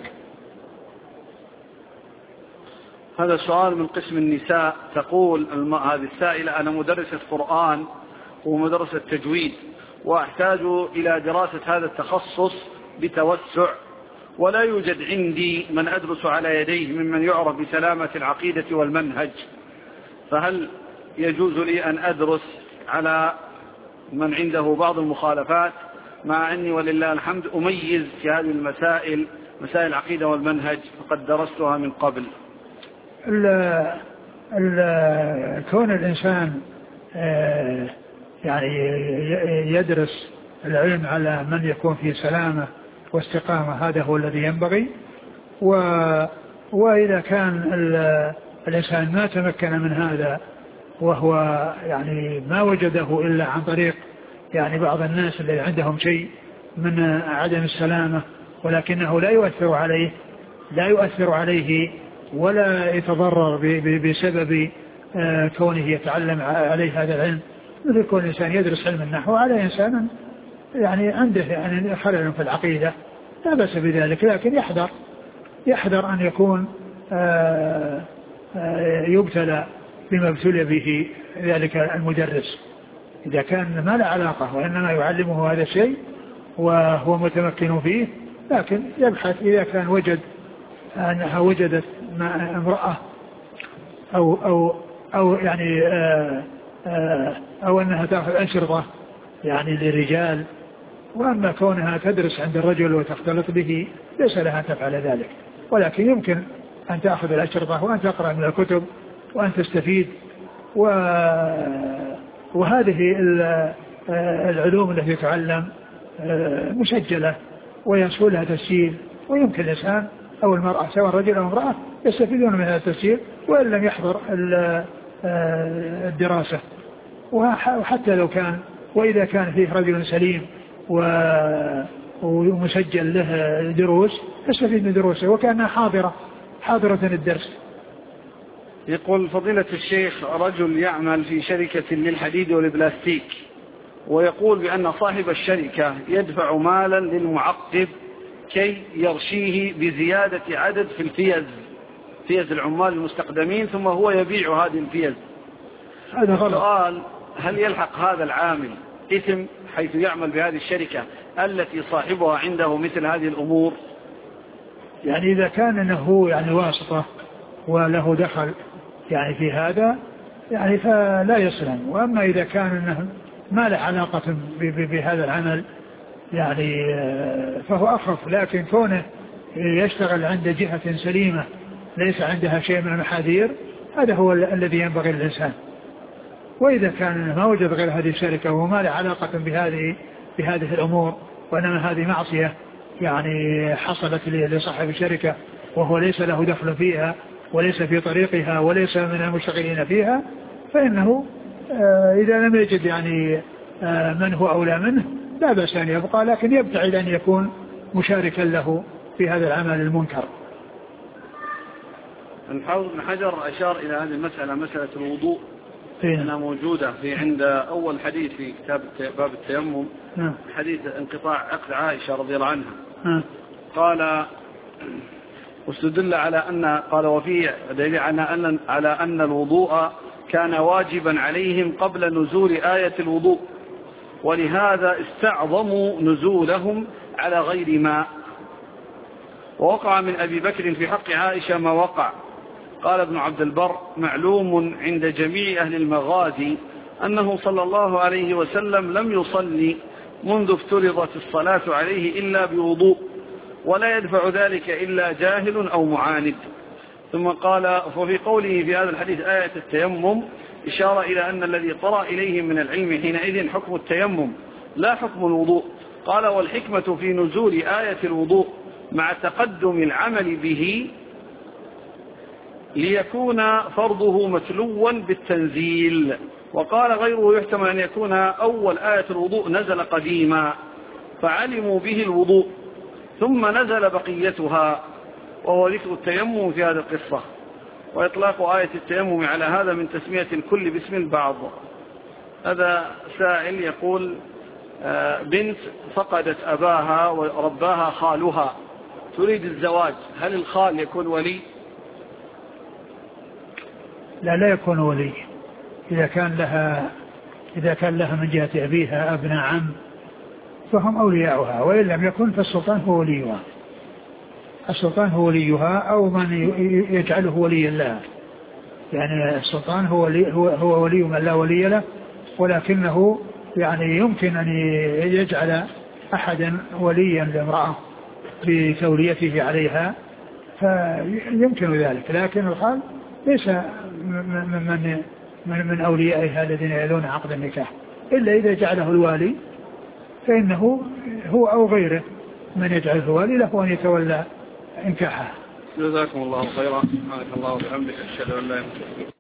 هذا سؤال من قسم النساء. تقول هذه السائلة: أنا مدرسة قرآن ومدرسة تجويد، وأحتاج إلى دراسة هذا التخصص بتوسع، ولا يوجد عندي من أدرس على يديه ممن يعرف بسلامة العقيدة والمنهج، فهل يجوز لي أن أدرس على من عنده بعض المخالفات، مع أني ولله الحمد أميز في هذه المسائل، مسائل العقيدة والمنهج، فقد درستها من قبل؟ ال ال كون الإنسان يعني يدرس العلم على من يكون في سلامة واستقامة، هذا هو الذي ينبغي. و وإذا كان الإنسان ما تمكن من هذا، وهو يعني ما وجده إلا عن طريق يعني بعض الناس اللي عندهم شيء من عدم السلامة، ولكنه لا يؤثر عليه لا يؤثر عليه ولا يتضرر بسبب كونه يتعلم عليه هذا العلم، مثل كون الإنسان يدرس علم النحو على إنسان يعني عنده يعني خلل في العقيدة، لا بأس بذلك، لكن يحذر يحذر أن يكون يبتلى بما ابتلي به ذلك المدرس، إذا كان ما له علاقة وإنما يعلمه هذا الشيء وهو متمكن فيه، لكن يبحث إذا كان وجد أنها وجدت امرأة أو أو أو يعني آآ آآ أو أنها تأخذ أشرطة يعني للرجال، وأما كونها تدرس عند الرجل وتختلط به ليس لها أن تفعل ذلك، ولكن يمكن أن تأخذ الأشرطة وأن تقرأ من الكتب وأن تستفيد. وهذه العلوم التي تعلم مسجلة ويسهل لها تسجيل، ويمكن الإنسان أو المرأة سواء رجل أو امرأة يستفيدون من هذا التسجيل وإن لم يحضر الدراسة. وحتى لو كان وإذا كان فيه رجل سليم ومسجل له دروس يستفيد من دروسه وكأنها حاضرة حاضرة الدرس. يقول فضيلة الشيخ: رجل يعمل في شركة للحديد والبلاستيك، ويقول بأن صاحب الشركة يدفع مالا للمعقب كي يرشيه بزيادة عدد في الفيز فيز العمال المستخدمين، ثم هو يبيع هذه الفيز. هذا غلط. السؤال: هل يلحق هذا العامل إثم حيث يعمل بهذه الشركة التي صاحبها عنده مثل هذه الأمور؟ يعني إذا كان أنه يعني واسطة وله دخل يعني في هذا يعني فلا يسلم. وأما إذا كان أنه ما له علاقة بهذا العمل يعني فهو أخف، لكن كونه يشتغل عند جهة سليمة ليس عندها شيء من المحاذير هذا هو الذي ينبغي للإنسان. وإذا كان ما وجد غير هذه الشركة وما له علاقة بهذه بهذه الأمور وإنما هذه معصية يعني حصلت لصاحب الشركة وهو ليس له دخل فيها وليس في طريقها وليس من المشتغلين فيها، فإنه إذا لم يجد يعني من هو أولى منه لا بأس أن يبقى، لكن يبتعد أن يكون مشاركا له في هذا العمل المنكر. الحافظ بن حجر أشار إلى هذه المسألة، مسألة الوضوء أنها موجودة في عند أول حديث في كتاب باب التيمم، حديث انقطاع عقد عائشة رضي الله عنها. قال واستدل على أن قال وفيه دليل على أن على أن الوضوء كان واجبا عليهم قبل نزول آية الوضوء، ولهذا استعظموا نزولهم على غير ماء. ووقع من أبي بكر في حق عائشة ما وقع. قال ابن عبد البر معلوم عند جميع أهل المغازي أنه صلى الله عليه وسلم لم يصلي منذ افترضت الصلاة عليه إلا بوضوء، ولا يدفع ذلك إلا جاهل أو معاند. ثم قال وفي قوله في هذا الحديث آية التيمم إشارة إلى أن الذي طرأ إليهم من العلم حينئذ حكم التيمم لا حكم الوضوء. قال والحكمة في نزول آية الوضوء مع تقدم العمل به ليكون فرضه متلوا بالتنزيل. وقال غيره يحتمل أن يكون أول آية الوضوء نزل قديما فعلموا به الوضوء ثم نزل بقيتها، وهو ذكر التيمم في هذه القصة، وإطلاق آية التيمم على هذا من تسمية الكل باسم البعض. هذا سائل يقول بنت فقدت أباها ورباها خالها تريد الزواج، هل الخال يكون ولي؟ لا لا يكون ولي. إذا كان لها إذا كان لها من جهة أبيها أبناء عم فهم أولياؤها، وإن لم يكن فالسلطان هو وليها. السلطان هو وليها أو من يجعله وليا لها. يعني السلطان هو ولي هو, هو ولي من لا ولي له، ولكنه يعني يمكن أن يجعل أحدا وليا لامرأة بتوليته عليها فيمكن ذلك، لكن الخال ليس من من من أوليائها الذين يلون عقد النكاح إلا إذا جعله الوالي، فإنه هو أو غيره من يجعله الوالي له أن يتولى إنكاحها. جزاكم الله خيرا. سبحانك اللهم وبحمدك أشهد أن لا إله إلا أنت.